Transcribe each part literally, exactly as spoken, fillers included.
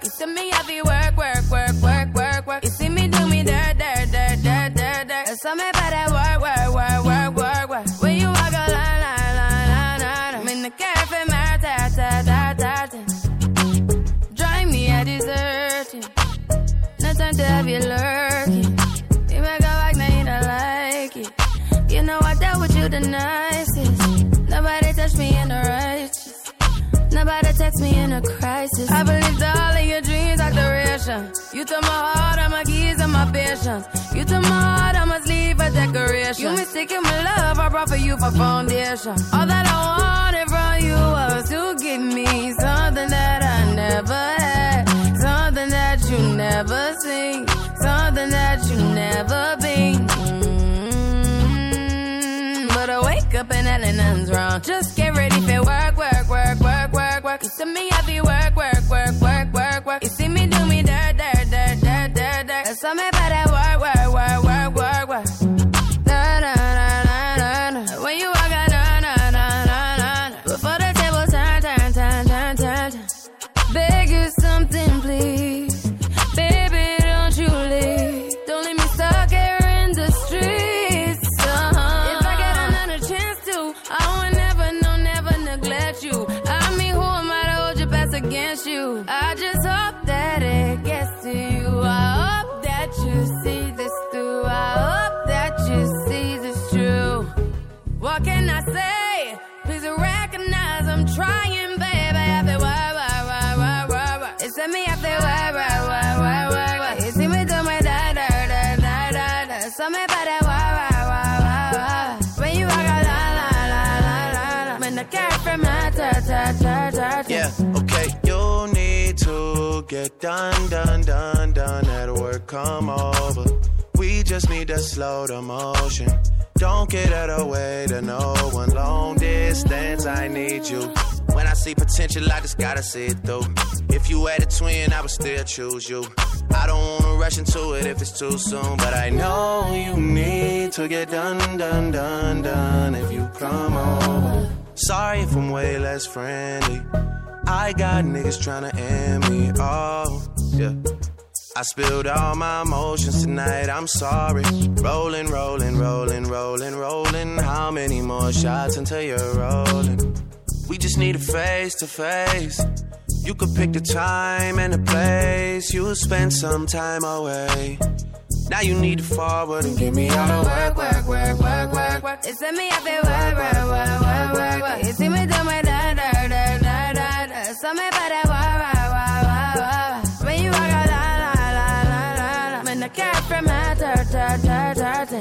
You see me heavy work, work, work, work, work, work. You see me do me dirt, dirt, dirt, dirt, dirt, dirt. There's something about that work, work, work, work, work, work. When you walk a line, line, line, line, line. I'm in the cafe, my ta, ta, ta, ta, ta. Drive me a deserting. No time to have you lurking. You make a like, now you don't like it. You know I dealt with you the nicest. Nobody touched me in the righteous. Nobody text me in a crisis. I believed all of your dreams are duration. You took my heart, all my keys, and my patience. You took my heart, I must leave a decoration. You mistaken my love, I brought for you for foundation. All that I wanted from you was to give me something that I never had, something that you never seen, something that you never been. Mm-hmm. But I wake up and hell and nothing's wrong. Just get ready for work, work, work, work, work, work. You see me heavy work, work, work, work, work, work. You see me do me dirt, dirt, dirt, dirt, dirt, dirt. There's something about that work, work, work, work, work, work. Na na na na na na. When you walk out, na na na na na. Before the table turn, turn, turn, turn, turn, turn. Beg you something, please, baby, don't you leave. Don't leave me stuck here in the streets. Uh-huh. If I get another chance to, I would never, no, never neglect you. I mean, who am I to hold your best against you? I just hope that it gets to you. I hope that you see this through. I hope that you see this true. What can I say? Please recognize I'm trying, baby. I feel why, why, why, why, why, why. It's me, I feel why, why, why, why, why, why. You see me do my da, da, da, da, da, da. Something about that why, why, why, why, why. When you walk out, la, la, la, la, la, la. When the cat from my ta, ta, ta, ta, ta. Yeah, okay. You need to get done, done, done, done. At work, come over. We just need to slow the motion. Don't get out of the way to no one. Long distance, I need you. When I see potential, I just gotta see it through. If you had a twin, I would still choose you. I don't wanna rush into it if it's too soon, but I know you need to get done, done, done, done. If you come over. Sorry if I'm way less friendly. I got niggas tryna end me. Oh, yeah. I spilled all my emotions tonight, I'm sorry. Rolling, rolling, rolling, rolling, rolling. How many more shots until you're rolling? We just need a face to face. You could pick the time and the place. You'll spend some time away. Now you need to forward and give me all the work, work, work, work, work, work. It's me, I feel work, work, work, work, work, work. You see me do my da, da, da, da, da, da. Something about that work, work, work, work, work. When you walk out, la, la, la, la, la, la. When the cat from my ta, ta, ta, ta, ta.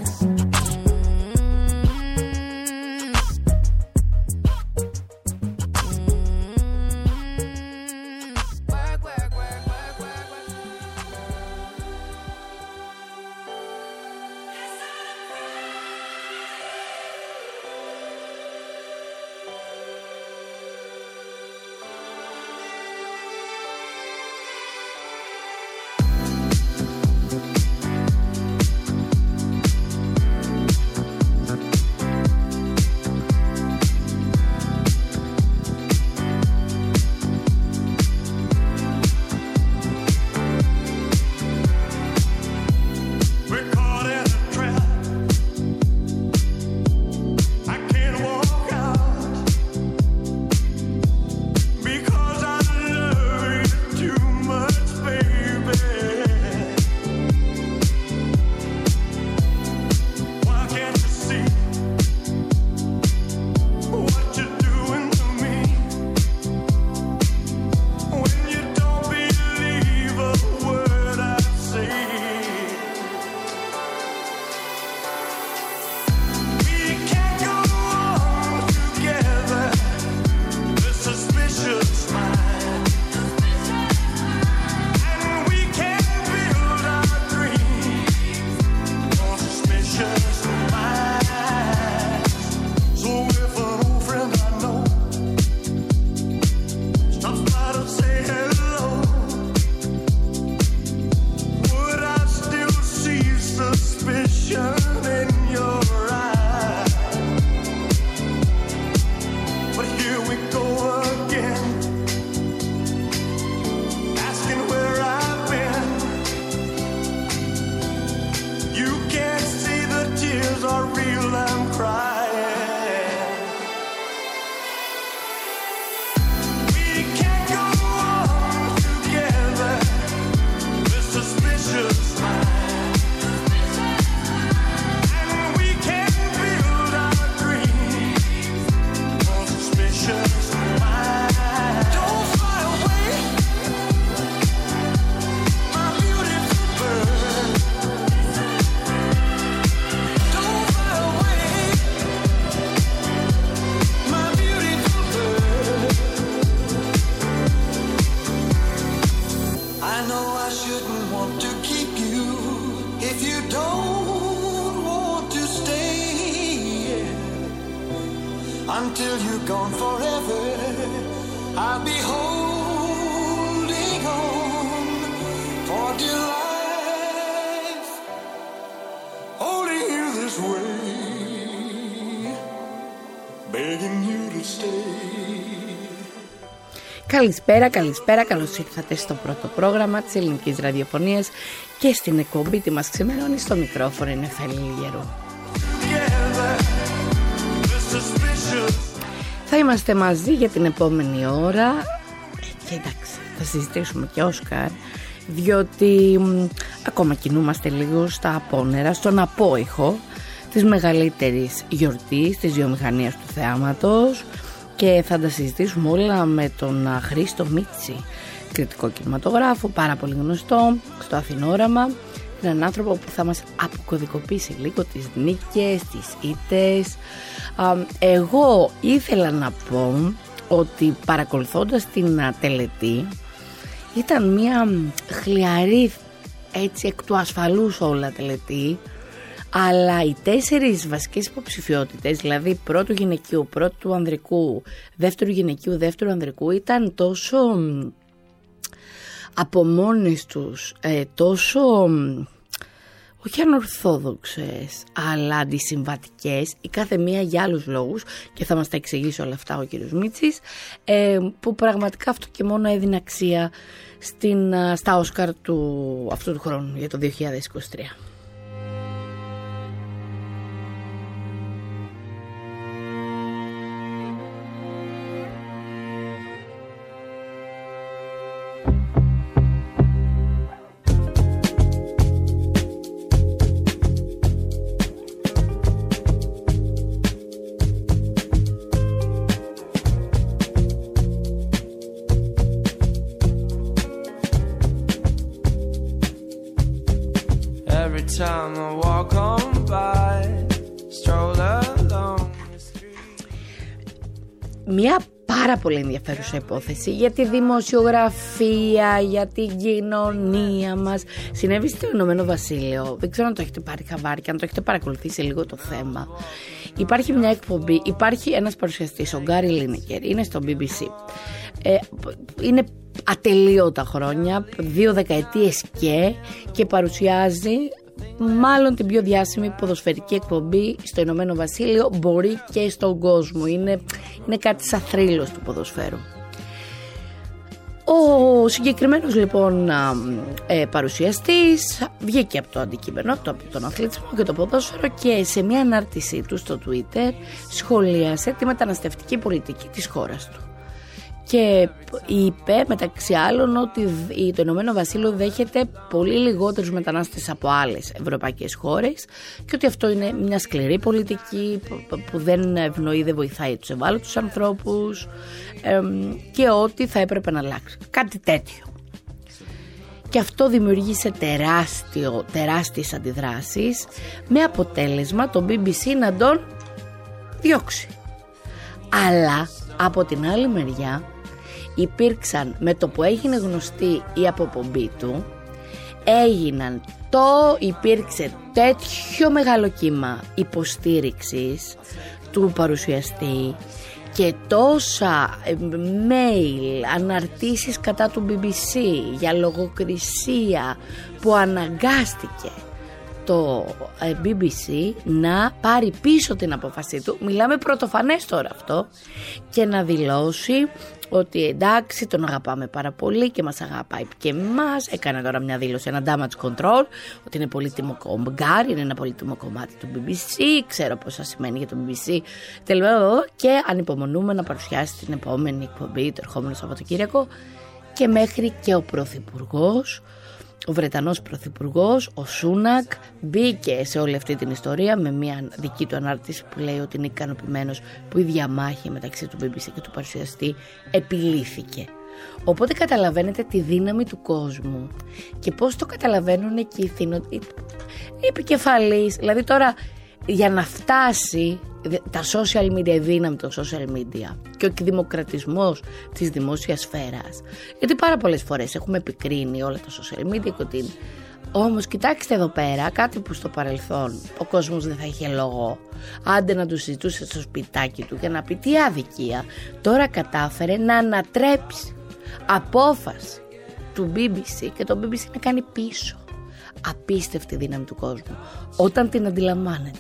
if you don't want to stay until you're gone forever, I'll be holding on for dear life, holding you this way, begging you to stay. Καλησπέρα, καλησπέρα, καλώς ήρθατε στο πρώτο πρόγραμμα της ελληνικής ραδιοφωνίας και στην εκπομπή τι μας ξημερώνει. Στο μικρόφωνο είναι Φέλη Λιγερού. Θα είμαστε μαζί για την επόμενη ώρα και εντάξει, θα συζητήσουμε και Όσκαρ, διότι μ, ακόμα κινούμαστε λίγο στα απόνερα, στον απόϊχο της μεγαλύτερης γιορτής της βιομηχανίας του θεάματος, και θα τα συζητήσουμε όλα με τον Χρήστο Μίτση, κριτικό κινηματογράφο, πάρα πολύ γνωστό στο Αθηνόραμα. Είναι έναν άνθρωπο που θα μας αποκωδικοποιήσει λίγο τις νίκες, τις ήττες. Εγώ ήθελα να πω ότι παρακολουθώντας την τελετή, ήταν μια χλιαρή, έτσι εκ του ασφαλούς όλα τελετή, αλλά οι τέσσερις βασικές υποψηφιότητες, δηλαδή πρώτου γυναικείου, πρώτου ανδρικού, δεύτερου γυναικείου, δεύτερου ανδρικού, ήταν τόσο από μόνες τους, ε, τόσο όχι ανορθόδοξες, αλλά αντισυμβατικές, η κάθε μία για άλλους λόγους, και θα μας τα εξηγήσει όλα αυτά ο κύριος Μίτσης, ε, που πραγματικά αυτό και μόνο έδινε αξία στην, στα Όσκαρ του αυτού του χρόνου για το δύο χιλιάδες είκοσι τρία. Μια πάρα πολύ ενδιαφέρουσα υπόθεση για τη δημοσιογραφία, για την κοινωνία μας. Συνέβη στο Ηνωμένο Βασίλειο. Δεν ξέρω αν το έχετε πάρει χαμπάρι και αν το έχετε παρακολουθήσει λίγο το θέμα. Υπάρχει μια εκπομπή, υπάρχει ένας παρουσιαστής, ο Γκάρι Λίνεκερ, είναι στο μπι μπι σι. Ε, είναι ατελείωτα χρόνια, δύο δεκαετίες και, και παρουσιάζει μάλλον την πιο διάσημη ποδοσφαιρική εκπομπή στο Ηνωμένο Βασίλειο, μπορεί και στον κόσμο. Είναι, είναι κάτι σαν θρύλος του ποδοσφαίρου. Ο συγκεκριμένος λοιπόν ε, παρουσιαστής βγήκε από το αντικείμενο, από, το, από τον αθλητισμό και το ποδόσφαιρο, και σε μια ανάρτησή του στο Twitter σχολίασε τη μεταναστευτική πολιτική της χώρας του. Και είπε μεταξύ άλλων ότι το Ηνωμένο Βασίλειο δέχεται πολύ λιγότερους μετανάστες από άλλες ευρωπαϊκές χώρες και ότι αυτό είναι μια σκληρή πολιτική που δεν ευνοεί, δεν βοηθάει τους ευάλωτους ανθρώπους, και ότι θα έπρεπε να αλλάξει. Κάτι τέτοιο. Και αυτό δημιουργήσε τεράστιο, τεράστιες αντιδράσεις, με αποτέλεσμα το μπι μπι σι να τον διώξει. Αλλά από την άλλη μεριά υπήρξαν, με το που έγινε γνωστή η αποπομπή του, έγιναν το, υπήρξε τέτοιο μεγάλο κύμα υποστήριξης του παρουσιαστή και τόσα mail, αναρτήσεις κατά του μπι μπι σι για λογοκρισία, που αναγκάστηκε το μπι μπι σι να πάρει πίσω την απόφασή του, μιλάμε πρωτοφανές τώρα αυτό, και να δηλώσει ότι εντάξει, τον αγαπάμε πάρα πολύ και μας αγαπάει και εμάς. Έκανε τώρα μια δήλωση, ένα damage control, ότι είναι πολύτιμο κομμάτι, είναι ένα πολύτιμο κομμάτι του μπι μπι σι, ξέρω πόσα σημαίνει για το μπι μπι σι, και ανυπομονούμε να παρουσιάσει την επόμενη εκπομπή το ερχόμενο Σαββατοκύριακο. Και μέχρι και ο Πρωθυπουργός, ο Βρετανός Πρωθυπουργός, ο Σούνακ, μπήκε σε όλη αυτή την ιστορία με μια δική του ανάρτηση που λέει ότι είναι ικανοποιημένος που η διαμάχη μεταξύ του μπι μπι σι και του παρουσιαστή επιλύθηκε. Οπότε καταλαβαίνετε τη δύναμη του κόσμου και πώς το καταλαβαίνουν και οι, θυνο... οι επικεφαλείς. Δηλαδή τώρα για να φτάσει τα social media, η δύναμη των social media και ο δημοκρατισμός της δημόσιας σφαίρας, γιατί πάρα πολλές φορές έχουμε επικρίνει όλα τα social media και ότι Όμως κοιτάξτε εδώ πέρα, κάτι που στο παρελθόν ο κόσμος δεν θα είχε λόγο, άντε να του συζητούσε στο σπιτάκι του και να πει τι αδικία, τώρα κατάφερε να ανατρέψει απόφαση του μπι μπι σι και το μπι μπι σι να κάνει πίσω. Απίστευτη δύναμη του κόσμου όταν την αντιλαμβάνεται.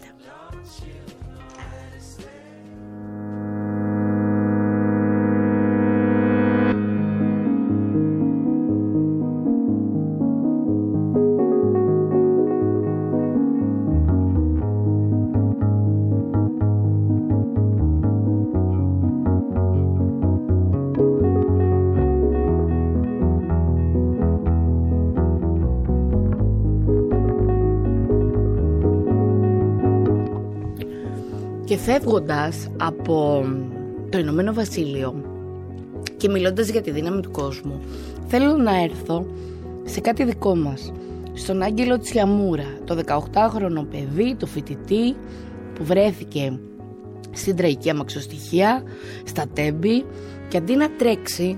Και φεύγοντας από το Ηνωμένο Βασίλειο και μιλώντας για τη δύναμη του κόσμου, θέλω να έρθω σε κάτι δικό μας, στον Άγγελο Τσιαμούρα, το δεκαοκτάχρονο παιδί, το φοιτητή που βρέθηκε στην τραγική αμαξοστοιχεία στα Τέμπη, και αντί να τρέξει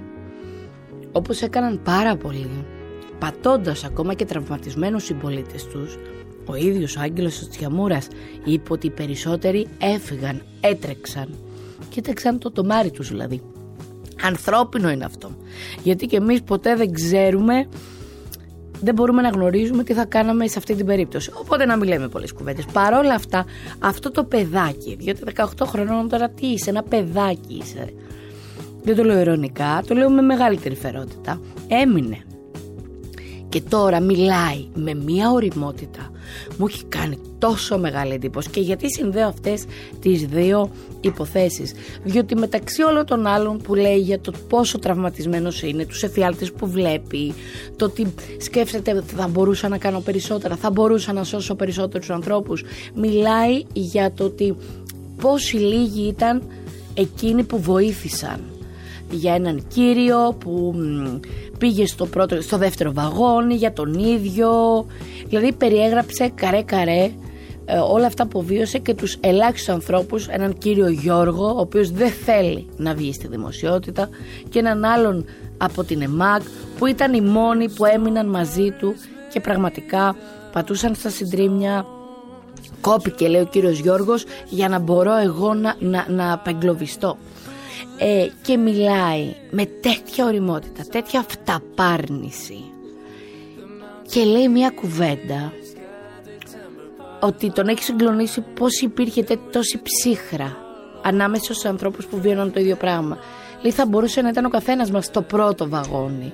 όπως έκαναν πάρα πολλοί, πατώντας ακόμα και τραυματισμένους συμπολίτες τους, ο ίδιος ο Άγγελος ο Τσιαμούρας είπε ότι οι περισσότεροι έφυγαν, έτρεξαν. Κοίταξαν το τομάρι τους δηλαδή. Ανθρώπινο είναι αυτό. Γιατί και εμείς ποτέ δεν ξέρουμε, δεν μπορούμε να γνωρίζουμε τι θα κάναμε σε αυτή την περίπτωση. Οπότε να μην λέμε πολλές κουβέντες. Παρόλα αυτά, αυτό το παιδάκι, διότι δεκαοκτώ χρονών τώρα τι είσαι, ένα παιδάκι είσαι. Δεν το λέω ειρωνικά, το λέω με μεγαλύτερη φερότητα. Έμεινε. Και τώρα μιλάει με μία ωριμότητα. Μου έχει κάνει τόσο μεγάλη εντύπωση. Και γιατί συνδέω αυτές τις δύο υποθέσεις? Διότι μεταξύ όλων των άλλων που λέει για το πόσο τραυματισμένος είναι, τους εφιάλτες που βλέπει, το ότι σκέφτεται θα μπορούσα να κάνω περισσότερα, θα μπορούσα να σώσω περισσότερους ανθρώπους, μιλάει για το ότι πόσοι λίγοι ήταν εκείνοι που βοήθησαν. Για έναν κύριο που πήγε στο, πρώτο, στο δεύτερο βαγόνι, για τον ίδιο. Δηλαδή περιέγραψε καρέ καρέ ε, όλα αυτά που βίωσε και τους ελάχιστους ανθρώπους, έναν κύριο Γιώργο, ο οποίος δεν θέλει να βγει στη δημοσιότητα, και έναν άλλον από την ΕΜΑΚ που ήταν οι μόνοι που έμειναν μαζί του και πραγματικά πατούσαν στα συντρίμμια. Κόπηκε, λέει ο κύριος Γιώργος, για να μπορώ εγώ να, να, να απεγκλωβιστώ. Ε, και μιλάει με τέτοια ωριμότητα, τέτοια αυταπάρνηση, και λέει μια κουβέντα ότι τον έχει συγκλονίσει πως υπήρχε τόση ψύχρα ανάμεσα στους ανθρώπους που βιώναν το ίδιο πράγμα. Λέει θα μπορούσε να ήταν ο καθένας μας στο πρώτο βαγόνι.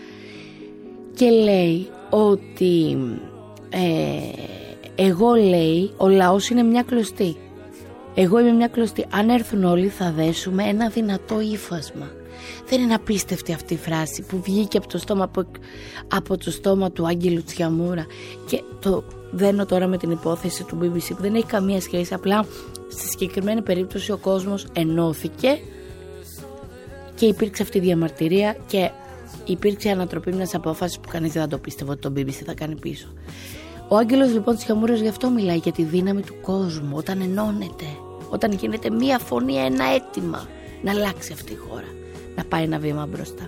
Και λέει ότι ε, εγώ, λέει, ο λαός είναι μια κλωστή. Εγώ είμαι μια κλωστή. Αν έρθουν όλοι θα δέσουμε ένα δυνατό ύφασμα. Δεν είναι απίστευτη αυτή η φράση που βγήκε από το στόμα, από, από το στόμα του Άγγελου Τσιαμούρα? Και το δένω τώρα με την υπόθεση του μπι μπι σι που δεν έχει καμία σχέση. Απλά στη συγκεκριμένη περίπτωση ο κόσμος ενώθηκε και υπήρξε αυτή η διαμαρτυρία και υπήρξε ανατροπή μιας απόφασης που κανείς δεν θα το πίστευε ότι το μπι μπι σι θα κάνει πίσω. Ο Άγγελος λοιπόν Τσιαμούρας γι' αυτό μιλάει, για τη δύναμη του κόσμου, όταν ενώνεται, όταν γίνεται μία φωνή, ένα αίτημα να αλλάξει αυτή η χώρα, να πάει ένα βήμα μπροστά.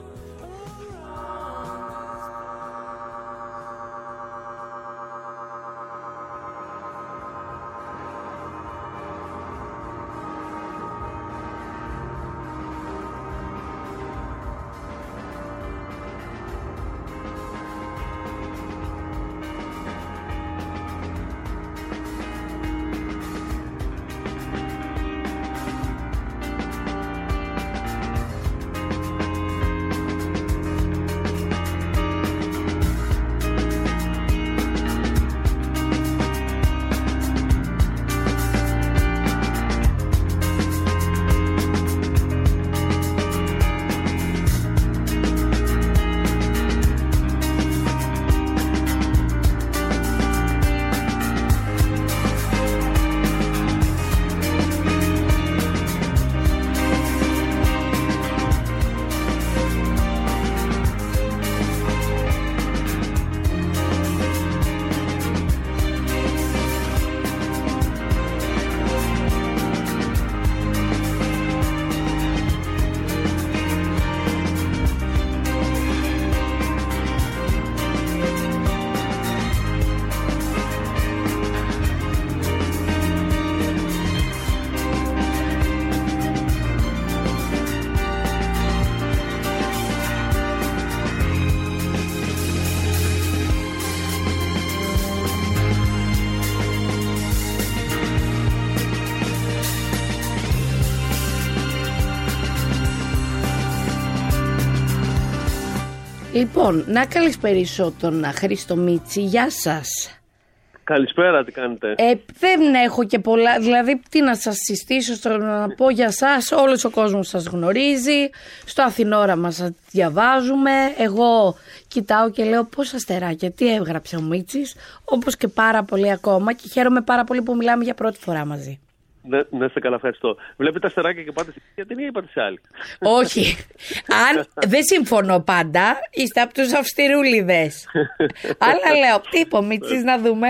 Λοιπόν, να καλησπερίσω τον Χρήστο Μίτσι. Γεια σας. Καλησπέρα, τι κάνετε? Ε, δεν έχω και πολλά, δηλαδή τι να σας συστήσω, στο να πω για σας, όλος ο κόσμος σας γνωρίζει, στο Αθηνόραμα σας διαβάζουμε, εγώ κοιτάω και λέω πόσα αστεράκια, τι έγραψε ο Μίτσης, όπως και πάρα πολύ ακόμα και χαίρομαι πάρα πολύ που μιλάμε για πρώτη φορά μαζί. Ναι, ναι, είστε καλά, ευχαριστώ. Βλέπετε τα αστεράκια και πάτε στην ταινία ή πάτε σε άλλη? Όχι. Αν δεν συμφωνώ πάντα, είστε από τους αυστηρούλιδες. Αλλά λέω, τι είπε ο Μίτσης, να δούμε.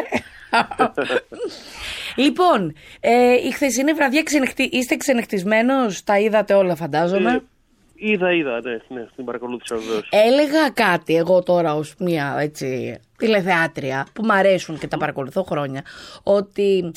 Λοιπόν, ε, η χθεσινή βραδιά ξενυχτή, είστε ξενυχτισμένος, τα είδατε όλα φαντάζομαι. Ε, είδα, είδα, ναι, ναι, την παρακολούθησα βεβαίως. Έλεγα κάτι εγώ τώρα ως μια έτσι τηλεθεάτρια που μ' αρέσουν και τα παρακολουθώ χρόνια, ότι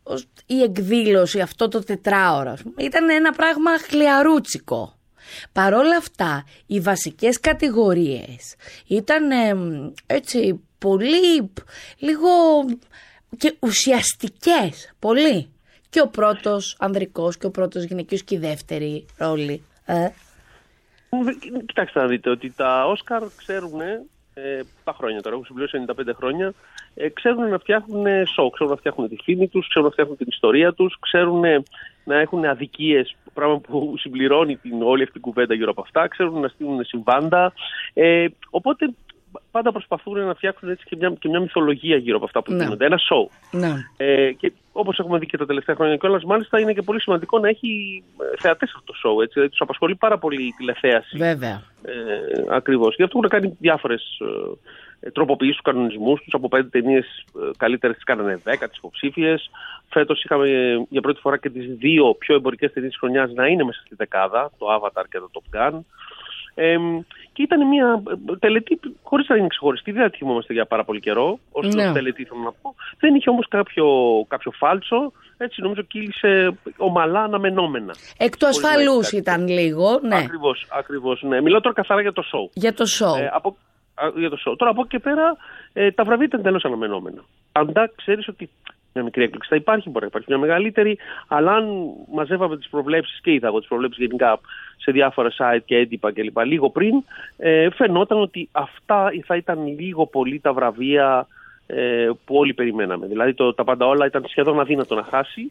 η εκδήλωση αυτό το τετράωρο ήταν ένα πράγμα χλιαρούτσικο. Παρόλα αυτά οι βασικές κατηγορίες ήταν ε, έτσι πολύ λίγο και ουσιαστικές, πολύ. Και ο πρώτος ανδρικός και ο πρώτος γυναικείος και η δεύτερη ρόλη. Ε. Κοιτάξτε να δείτε ότι τα Όσκαρ ξέρουν ε, τα χρόνια τώρα, έχουν συμπληρώσει ενενήντα πέντε χρόνια, ε, ξέρουν να φτιάχνουν show, ξέρουν να φτιάχνουν τη φήμη τους, ξέρουν να φτιάχνουν την ιστορία τους, ξέρουν να έχουν αδικίες, πράγμα που συμπληρώνει την, όλη αυτή την κουβέντα γύρω από αυτά, ξέρουν να στείλουν συμβάντα, ε, οπότε πάντα προσπαθούν να φτιάξουν έτσι και μια, και μια μυθολογία γύρω από αυτά που ναι. γίνονται. Ένα show. Ναι. Ε, και όπως έχουμε δει και τα τελευταία χρόνια κιόλας, μάλιστα είναι και πολύ σημαντικό να έχει θεατές αυτό το show. Έτσι, δηλαδή, τους απασχολεί πάρα πολύ η τηλεθέαση. Βέβαια. Ε, ακριβώς. Γι' αυτό έχουν κάνει διάφορες ε, τροποποιήσεις στους κανονισμούς τους. Από πέντε ταινίες ε, καλύτερες τις κάνανε δέκα, τις υποψήφιες. Φέτος είχαμε ε, για πρώτη φορά και τις δύο πιο εμπορικές ταινίες της χρονιάς να είναι μέσα στη δεκάδα, το Avatar και το Top Gun. Ε, και ήταν μια τελετή χωρίς να είναι ξεχωριστή, δεν τη θυμόμαστε για πάρα πολύ καιρό. Όσο ναι. τελετή θέλω να πω. Δεν είχε όμως κάποιο, κάποιο φάλτσο. Έτσι νομίζω κύλησε ομαλά αναμενόμενα. Εκ του ασφαλούς ήταν λίγο. Ναι. Ακριβώς, ακριβώς. Ναι. Μιλάω τώρα καθαρά για το show. Για το show. Ε, από, α, για το show. Τώρα από εκεί και πέρα ε, τα βραβεία ήταν τελώς αναμενόμενα. Αντά ξέρεις ότι μια μικρή έκπληξη θα υπάρχει, μπορεί να υπάρχει μια μεγαλύτερη, αλλά αν μαζεύαμε τις προβλέψεις και είδα εγώ τις προβλέψεις γενικά σε διάφορα site και έντυπα κλπ. Λίγο πριν, ε, φαινόταν ότι αυτά θα ήταν λίγο πολύ τα βραβεία ε, που όλοι περιμέναμε. Δηλαδή το, τα πάντα όλα ήταν σχεδόν αδύνατο να χάσει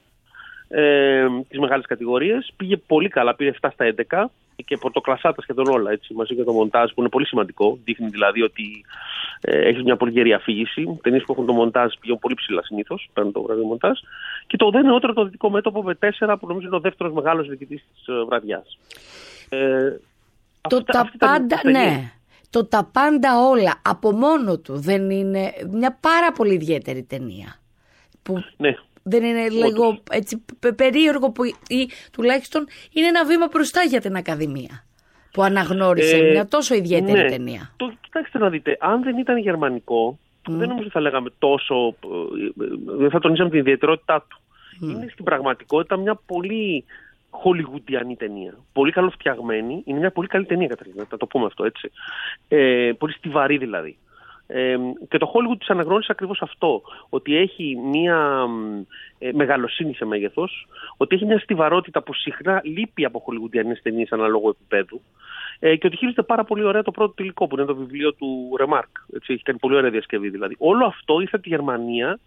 ε, τις μεγάλες κατηγορίες. Πήγε πολύ καλά, πήρε εφτά στα έντεκα και πορτοκλασσάτα σχεδόν όλα, έτσι, μαζί και το μοντάζ που είναι πολύ σημαντικό. Δείχνει δηλαδή ότι ε, έχει μια πολύ γερή αφήγηση. Ταινίες που έχουν το μοντάζ πηγαίνουν πολύ ψηλά συνήθως, παίρνουν το βραβείο μοντάζ. Και το δεν νεότερο το Δυτικό Μέτωπο με τέσσερα, που νομίζω είναι ο δεύτερος μεγάλος διοικητής της uh, βραδιάς. Ε, το αυτά, τα αυτή πάντα, ναι. Το τα πάντα όλα από μόνο του δεν είναι μια πάρα πολύ ιδιαίτερη ταινία. Που ναι. Δεν είναι λίγο έτσι περίεργο που, ή τουλάχιστον είναι ένα βήμα μπροστά για την Ακαδημία που αναγνώρισε ε, μια τόσο ιδιαίτερη ναι. ταινία. Το, κοιτάξτε να δείτε, αν δεν ήταν γερμανικό, mm. δεν νομίζω θα λέγαμε τόσο, δεν θα τονίζαμε την ιδιαιτερότητά του. Mm. Είναι στην πραγματικότητα μια πολύ χολιγουντιανή ταινία. Πολύ καλοφτιαγμένη. Είναι μια πολύ καλή ταινία, καταρχήν, θα το πούμε αυτό έτσι. Ε, πολύ στιβαρή δηλαδή. Ε, και το Hollywood της αναγνώρισε ακριβώς αυτό, ότι έχει μια ε, μεγαλοσύνη σε μέγεθος, ότι έχει μια στιβαρότητα που συχνά λείπει από χολιγουντιανές ταινίες αναλόγου επίπεδου ε, και ότι χειρίζεται πάρα πολύ ωραία το πρώτο τελικό που είναι το βιβλίο του Remarque. Έτσι, έχει κάνει πολύ ωραία διασκευή δηλαδή. Όλο αυτό ήρθε από τη Γερμανία.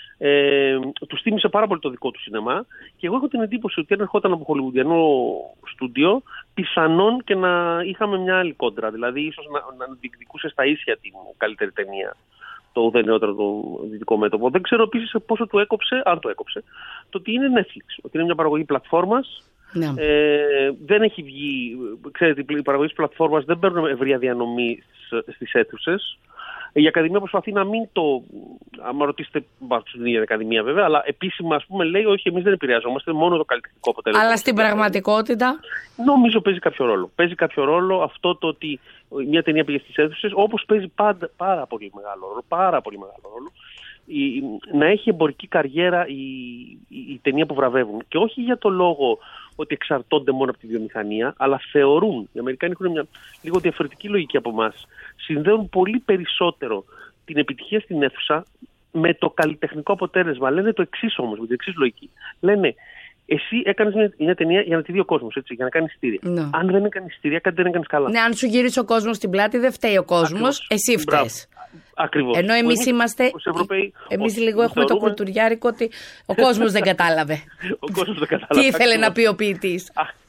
Ε, του θύμισε πάρα πολύ το δικό του σινεμά και εγώ έχω την εντύπωση ότι αν ερχόταν από χολιγουντιανό στούντιο πιθανόν και να είχαμε μια άλλη κόντρα, δηλαδή ίσως να, να διεκδικούσε στα ίσια την καλύτερη ταινία το ουδέν νεότερο το Δυτικό Μέτωπο. Δεν ξέρω επίσης πόσο του έκοψε, αν το έκοψε, το ότι είναι Netflix, ότι είναι μια παραγωγή πλατφόρμας. Ναι. Ε, δεν έχει βγει, ξέρετε, οι παραγωγές πλατφόρμας δεν παίρνουν ευρεία διανομή στις αίθουσες. Η Ακαδημία προσπαθεί να μην το. Άμα ρωτήσετε, στην ίδια Ακαδημία βέβαια, αλλά επίσημα ας πούμε λέει: όχι, εμείς δεν επηρεαζόμαστε, μόνο το καλλιτεχνικό αποτέλεσμα. Αλλά στην πραγματικότητα. Νομίζω παίζει κάποιο ρόλο. Παίζει κάποιο ρόλο αυτό το ότι μια ταινία πήγε στις αίθουσες, όπως παίζει πάντα, πάρα πολύ μεγάλο ρόλο. Πάρα πολύ μεγάλο ρόλο. Η, να έχει εμπορική καριέρα η, η, η ταινία που βραβεύουν. Και όχι για το λόγο ότι εξαρτώνται μόνο από τη βιομηχανία, αλλά θεωρούν, οι Αμερικάνοι έχουν μια λίγο διαφορετική λογική από εμάς, συνδέουν πολύ περισσότερο την επιτυχία στην αίθουσα με το καλλιτεχνικό αποτέλεσμα. Λένε το εξής όμως, με την εξής λογική. Λένε εσύ έκανες μια, μια ταινία για να τη δει ο κόσμος, έτσι, για να κάνεις εισιτήρια. Ναι. Αν δεν έκανες εισιτήρια, κάτι δεν έκανες καλά. Ναι, αν σου γυρίσει ο κόσμος στην πλάτη, δεν φταίει ο κόσμος, εσύ φταίς. Ακριβώς. Ενώ εμείς, εμείς είμαστε. Ευρωπαίοι, εμείς λίγο έχουμε θεωρούμε... το κουλτουριάρικο ότι ο κόσμος δεν κατάλαβε. Ο κόσμος δεν κατάλαβε. Τι ήθελε να πει ο ποιητής.